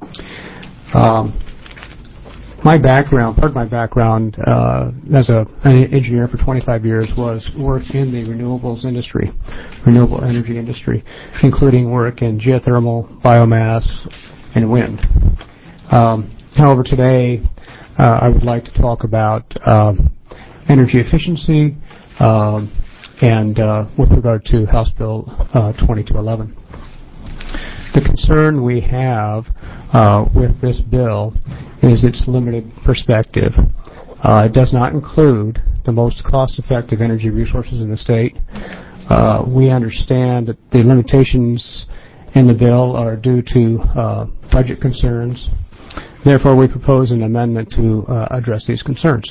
Part of my background as an engineer for 25 years was work in the renewables industry, renewable energy industry, including work in geothermal, biomass, and wind. However, today I would like to talk about energy efficiency and with regard to House Bill 2211. The concern we have with this bill is its limited perspective. It does not include the most cost-effective energy resources in the state. We understand that the limitations in the bill are due to budget concerns. Therefore, we propose an amendment to address these concerns.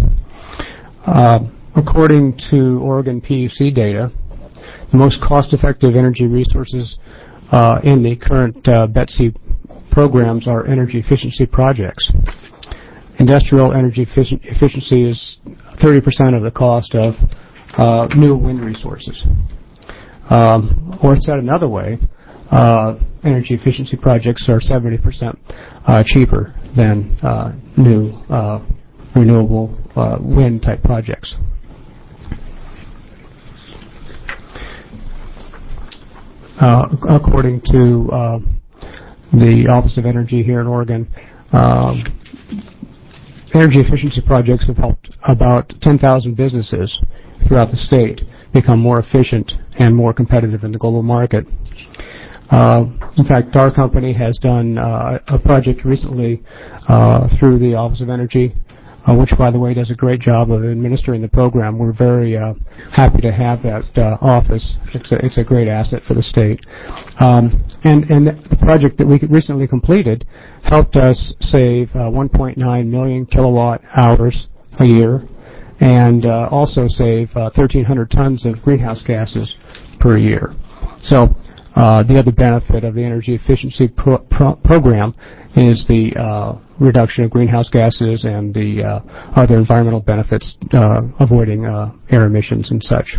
According to Oregon PUC data, the most cost-effective energy resources in the current BETC programs are energy efficiency projects. Industrial energy efficiency is 30% of the cost of new wind resources. Or said another way, energy efficiency projects are 70% cheaper than new renewable wind-type projects. According to the Office of Energy here in Oregon, energy efficiency projects have helped about 10,000 businesses throughout the state become more efficient and more competitive in the global market. In fact, our company has done a project recently through the Office of Energy, which, by the way, does a great job of administering the program. We're very happy to have that office. It's a great asset for the state. And the project that we recently completed helped us save 1.9 million kilowatt hours a year and also save 1,300 tons of greenhouse gases per year. So the other benefit of the energy efficiency program is the reduction of greenhouse gases and the other environmental benefits, avoiding air emissions and such.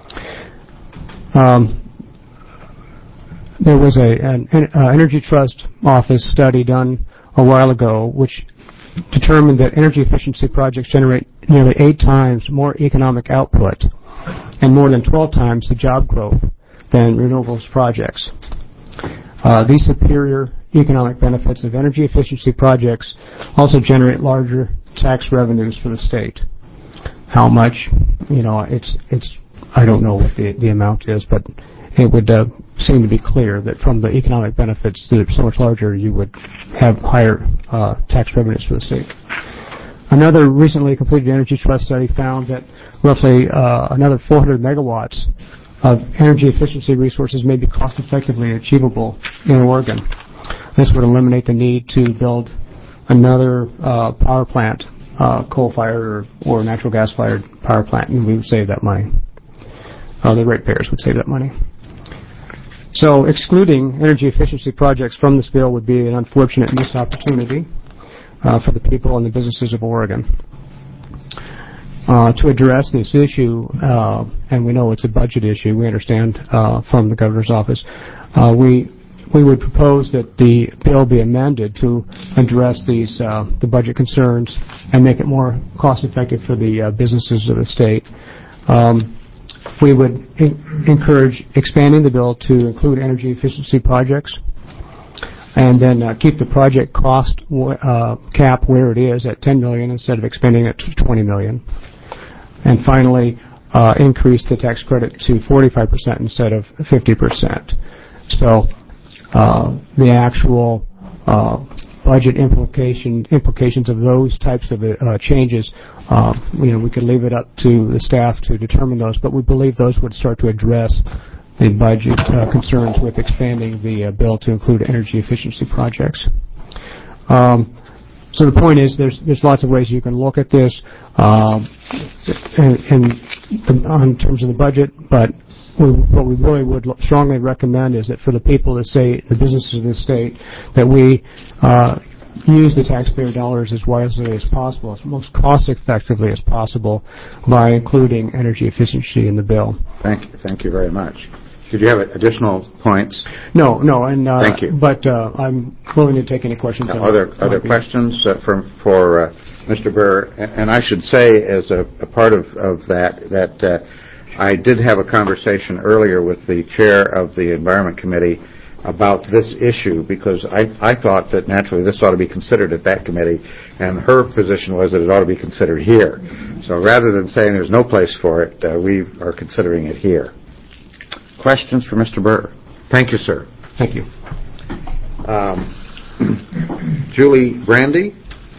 There was an Energy Trust Office study done a while ago which determined that energy efficiency projects generate nearly 8 times more economic output and more than 12 times the job growth than renewables projects. These superior economic benefits of energy efficiency projects also generate larger tax revenues for the state. How much? I don't know what the amount is, but it would seem to be clear that from the economic benefits that are so much larger, you would have higher tax revenues for the state. Another recently completed Energy Trust study found that roughly another 400 megawatts of energy efficiency resources may be cost effectively achievable in Oregon. This would eliminate the need to build another power plant, coal-fired or natural gas-fired power plant, and we would save that money. The ratepayers would save that money. So excluding energy efficiency projects from this bill would be an unfortunate missed opportunity for the people and the businesses of Oregon. To address this issue, and we know it's a budget issue, we understand from the governor's office, we would propose that the bill be amended to address the budget concerns and make it more cost-effective for the businesses of the state. We would encourage expanding the bill to include energy efficiency projects, and then keep the project cost cap where it is at $10 million instead of expanding it to $20 million. And finally, increase the tax credit to 45% instead of 50%. So the actual budget implications of those types of changes, we could leave it up to the staff to determine those, but we believe those would start to address the budget concerns with expanding the bill to include energy efficiency projects. So the point is, there's lots of ways you can look at this in terms of the budget, but what we really would strongly recommend is that for the people of the state, the businesses of the state, that we use the taxpayer dollars as wisely as possible, as most cost effectively as possible, by including energy efficiency in the bill. Thank you very much. Did you have additional points? No, and thank you. But I'm willing to take any questions. Are there questions for Mr. Burr? And I should say, as a part of that I did have a conversation earlier with the chair of the Environment Committee about this issue, because I thought that naturally this ought to be considered at that committee, and her position was that it ought to be considered here. So rather than saying there's no place for it, we are considering it here. Questions for Mr. Burr? Thank you, sir. Thank you. Julie Brandy?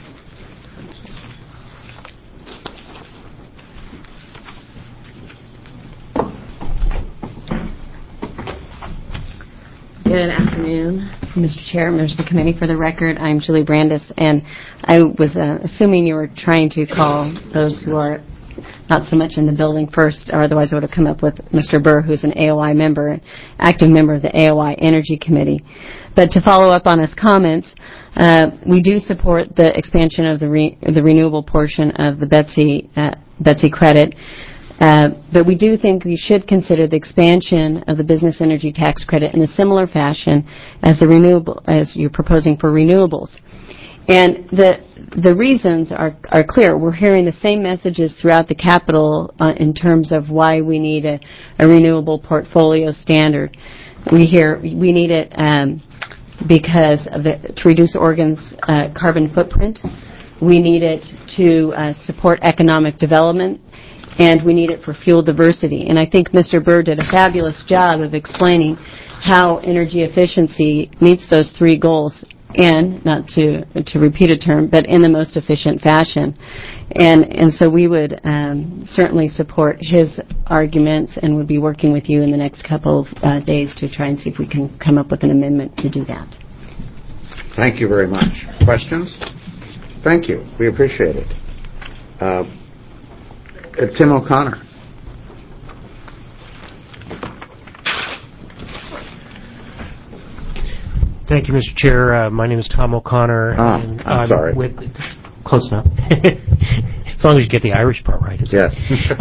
Good afternoon, Mr. Chair, members of the committee. For the record, I'm Julie Brandis, and I was assuming you were trying to call those who are not so much in the building first, or otherwise I would have come up with Mr. Burr, who's an AOI member, active member of the AOI Energy Committee. But to follow up on his comments, we do support the expansion of the renewable portion of the Betsy credit. But we do think we should consider the expansion of the business energy tax credit in a similar fashion as as you're proposing for renewables. And the reasons are clear. We're hearing the same messages throughout the Capitol in terms of why we need a renewable portfolio standard. We need it because to reduce Oregon's carbon footprint. We need it to support economic development. And we need it for fuel diversity. And I think Mr. Burr did a fabulous job of explaining how energy efficiency meets those three goals, and not to repeat a term, but in the most efficient fashion. And so we would certainly support his arguments, and would be working with you in the next couple of days to try and see if we can come up with an amendment to do that. Thank you very much. Questions? Thank you. We appreciate it. Tim O'Connor. Thank you, Mr. Chair. My name is Tom O'Connor. And I'm sorry. Close enough. As long as you get the Irish part right. Yes.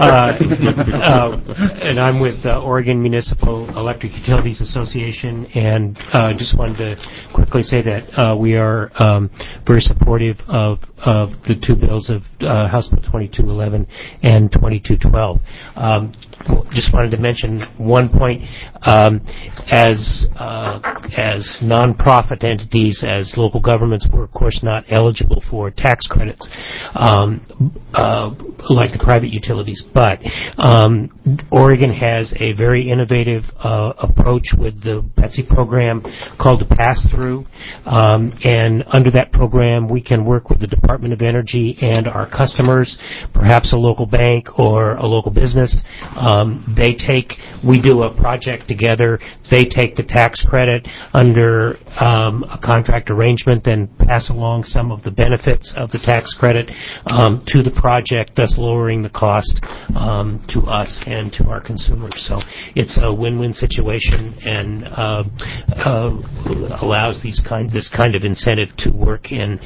And I'm with Oregon Municipal Electric Utilities Association, and just wanted to quickly say that we are very supportive of the two bills of House Bill 2211 and 2212. Just wanted to mention one point. As non-profit entities, as local governments, we're of course not eligible for tax credits like the private utilities, but Oregon has a very innovative approach with the PETSI program called the pass-through, and under that program we can work with the Department of Energy and our customers, perhaps a local bank or a local business. We do a project together. They take the tax credit under a contract arrangement, then pass along some of the benefits of the tax credit to the project, thus lowering the cost to us and to our consumers. So it's a win-win situation and allows this kind of incentive to work in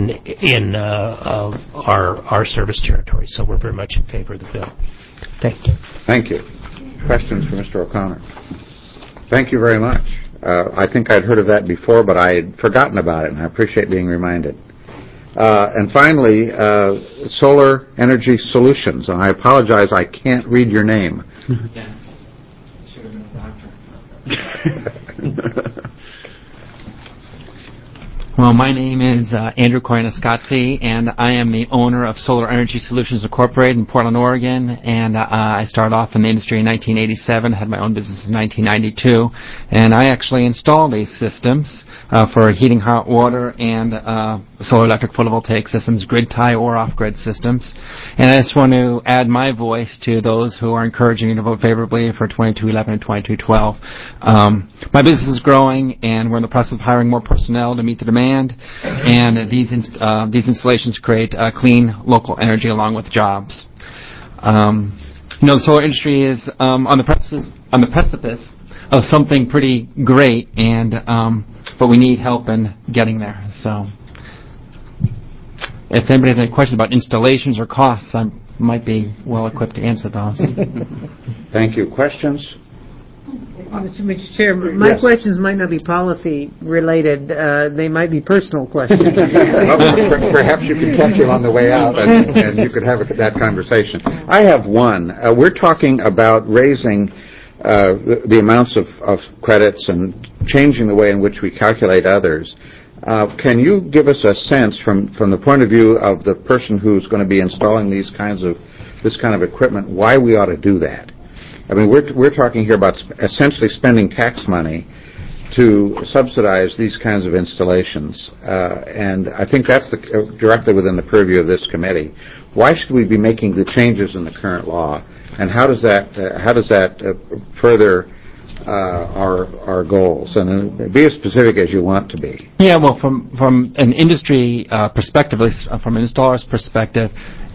our service territory. So we're very much in favor of the bill. Thank you. Thank you. Questions for Mr. O'Connor? Thank you very much. I think I'd heard of that before, but I had forgotten about it, and I appreciate being reminded. And finally, Solar Energy Solutions. And I apologize, I can't read your name. Yeah. Should have been a doctor. Well, my name is Andrew Koyaanisqatsi, and I am the owner of Solar Energy Solutions Incorporated in Portland, Oregon. And I started off in the industry in 1987, had my own business in 1992, and I actually installed these systems for heating hot water and solar electric photovoltaic systems, grid tie or off-grid systems. And I just want to add my voice to those who are encouraging you to vote favorably for 2211 and 2212. My business is growing, and we're in the process of hiring more personnel to meet the demand. And these installations create clean local energy along with jobs. The solar industry is on the precipice of something pretty great, but we need help in getting there. So, if anybody has any questions about installations or costs, I might be well equipped to answer those. Thank you. Questions? Mr. Chair, my questions might not be policy related. They might be personal questions. Perhaps you could catch him on the way out, and you could have that conversation. I have one. We're talking about raising the amounts of credits and changing the way in which we calculate others. Can you give us a sense from the point of view of the person who's going to be installing this kind of equipment, why we ought to do that? I mean, we're talking here about essentially spending tax money to subsidize these kinds of installations, and I think that's directly within the purview of this committee. Why should we be making the changes in the current law, and how does that further our goals? And be as specific as you want to be. Yeah, well, from an industry perspective, at least from an installer's perspective,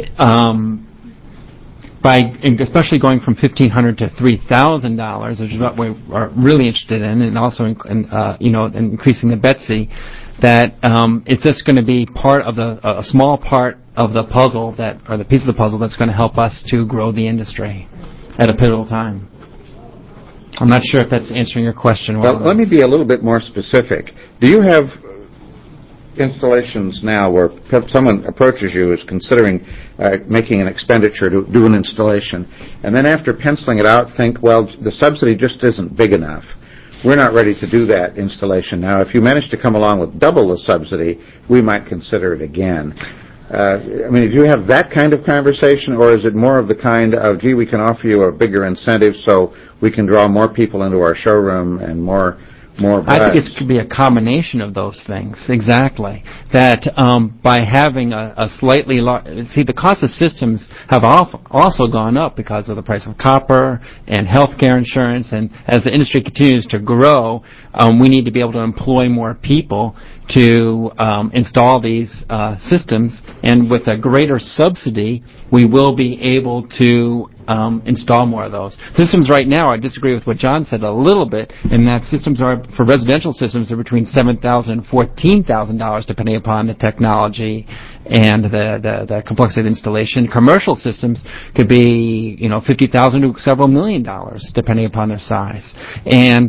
especially going from $1,500 to $3,000, which is what we are really interested in, and also increasing the BETC, that it's just going to be a small part of the puzzle or the piece of the puzzle that's going to help us to grow the industry at a pivotal time. I'm not sure if that's answering your question well. Well, let me be a little bit more specific. Do you have installations now where someone approaches you, is considering making an expenditure to do an installation, and then after penciling it out think, well, the subsidy just isn't big enough. We're not ready to do that installation now. If you manage to come along with double the subsidy, we might consider it again. I mean, do you have that kind of conversation, or is it more of the kind of, gee, we can offer you a bigger incentive so we can draw more people into our showroom and more I think it could be a combination of those things, exactly. That by having a slightly see, the cost of systems have also gone up because of the price of copper and healthcare insurance, and as the industry continues to grow, we need to be able to employ more people to install these systems, and with a greater subsidy, we will be able to install more of those. Systems right now, I disagree with what John said a little bit, in that systems are, for residential systems, are between $7,000 and $14,000 depending upon the technology and the complexity of installation. Commercial systems could be, $50,000 to several $1 million depending upon their size. And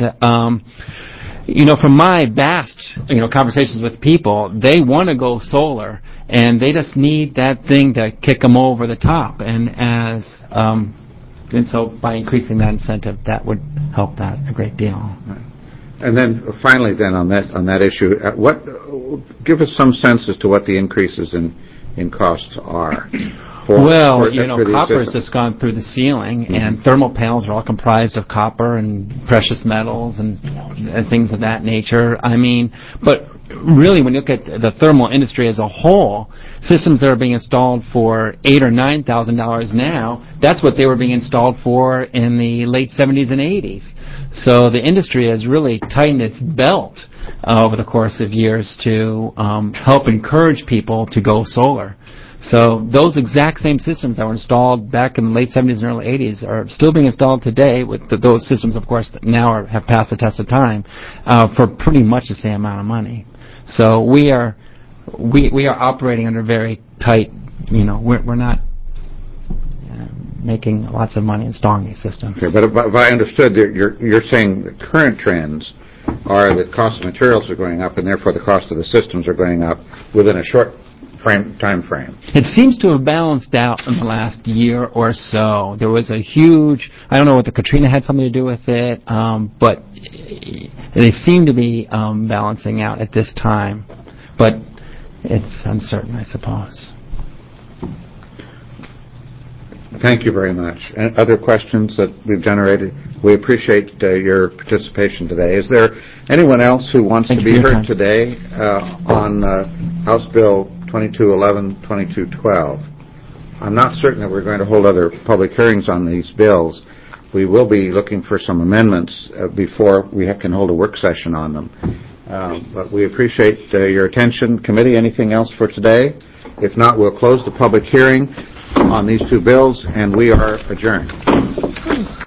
from my vast, conversations with people, they want to go solar, and they just need that thing to kick them over the top. And so by increasing that incentive, that would help that a great deal. And then finally, on that issue, give us some sense as to what the increases in costs are. Well, copper has just gone through the ceiling, and thermal panels are all comprised of copper and precious metals and things of that nature. I mean, but really, when you look at the thermal industry as a whole, systems that are being installed for $8,000 or $9,000 now, that's what they were being installed for in the late 70s and 80s. So the industry has really tightened its belt over the course of years to help encourage people to go solar. So those exact same systems that were installed back in the late 70s and early 80s are still being installed today with those systems, of course, that now have passed the test of time for pretty much the same amount of money. So we are operating under very tight, we're not making lots of money installing these systems. Okay, but if I understood, you're saying the current trends are that cost of materials are going up, and therefore the cost of the systems are going up within a short time frame. It seems to have balanced out in the last year or so. There was a huge, I don't know what the Katrina had something to do with it, but they seem to be balancing out at this time. But it's uncertain, I suppose. Thank you very much. And other questions that we've generated? We appreciate your participation today. Is there anyone else who wants to be heard today on House Bill 2211, 2212? I'm not certain that we're going to hold other public hearings on these bills. We will be looking for some amendments before we can hold a work session on them. But we appreciate your attention. Committee, anything else for today? If not, we'll close the public hearing on these two bills, and we are adjourned.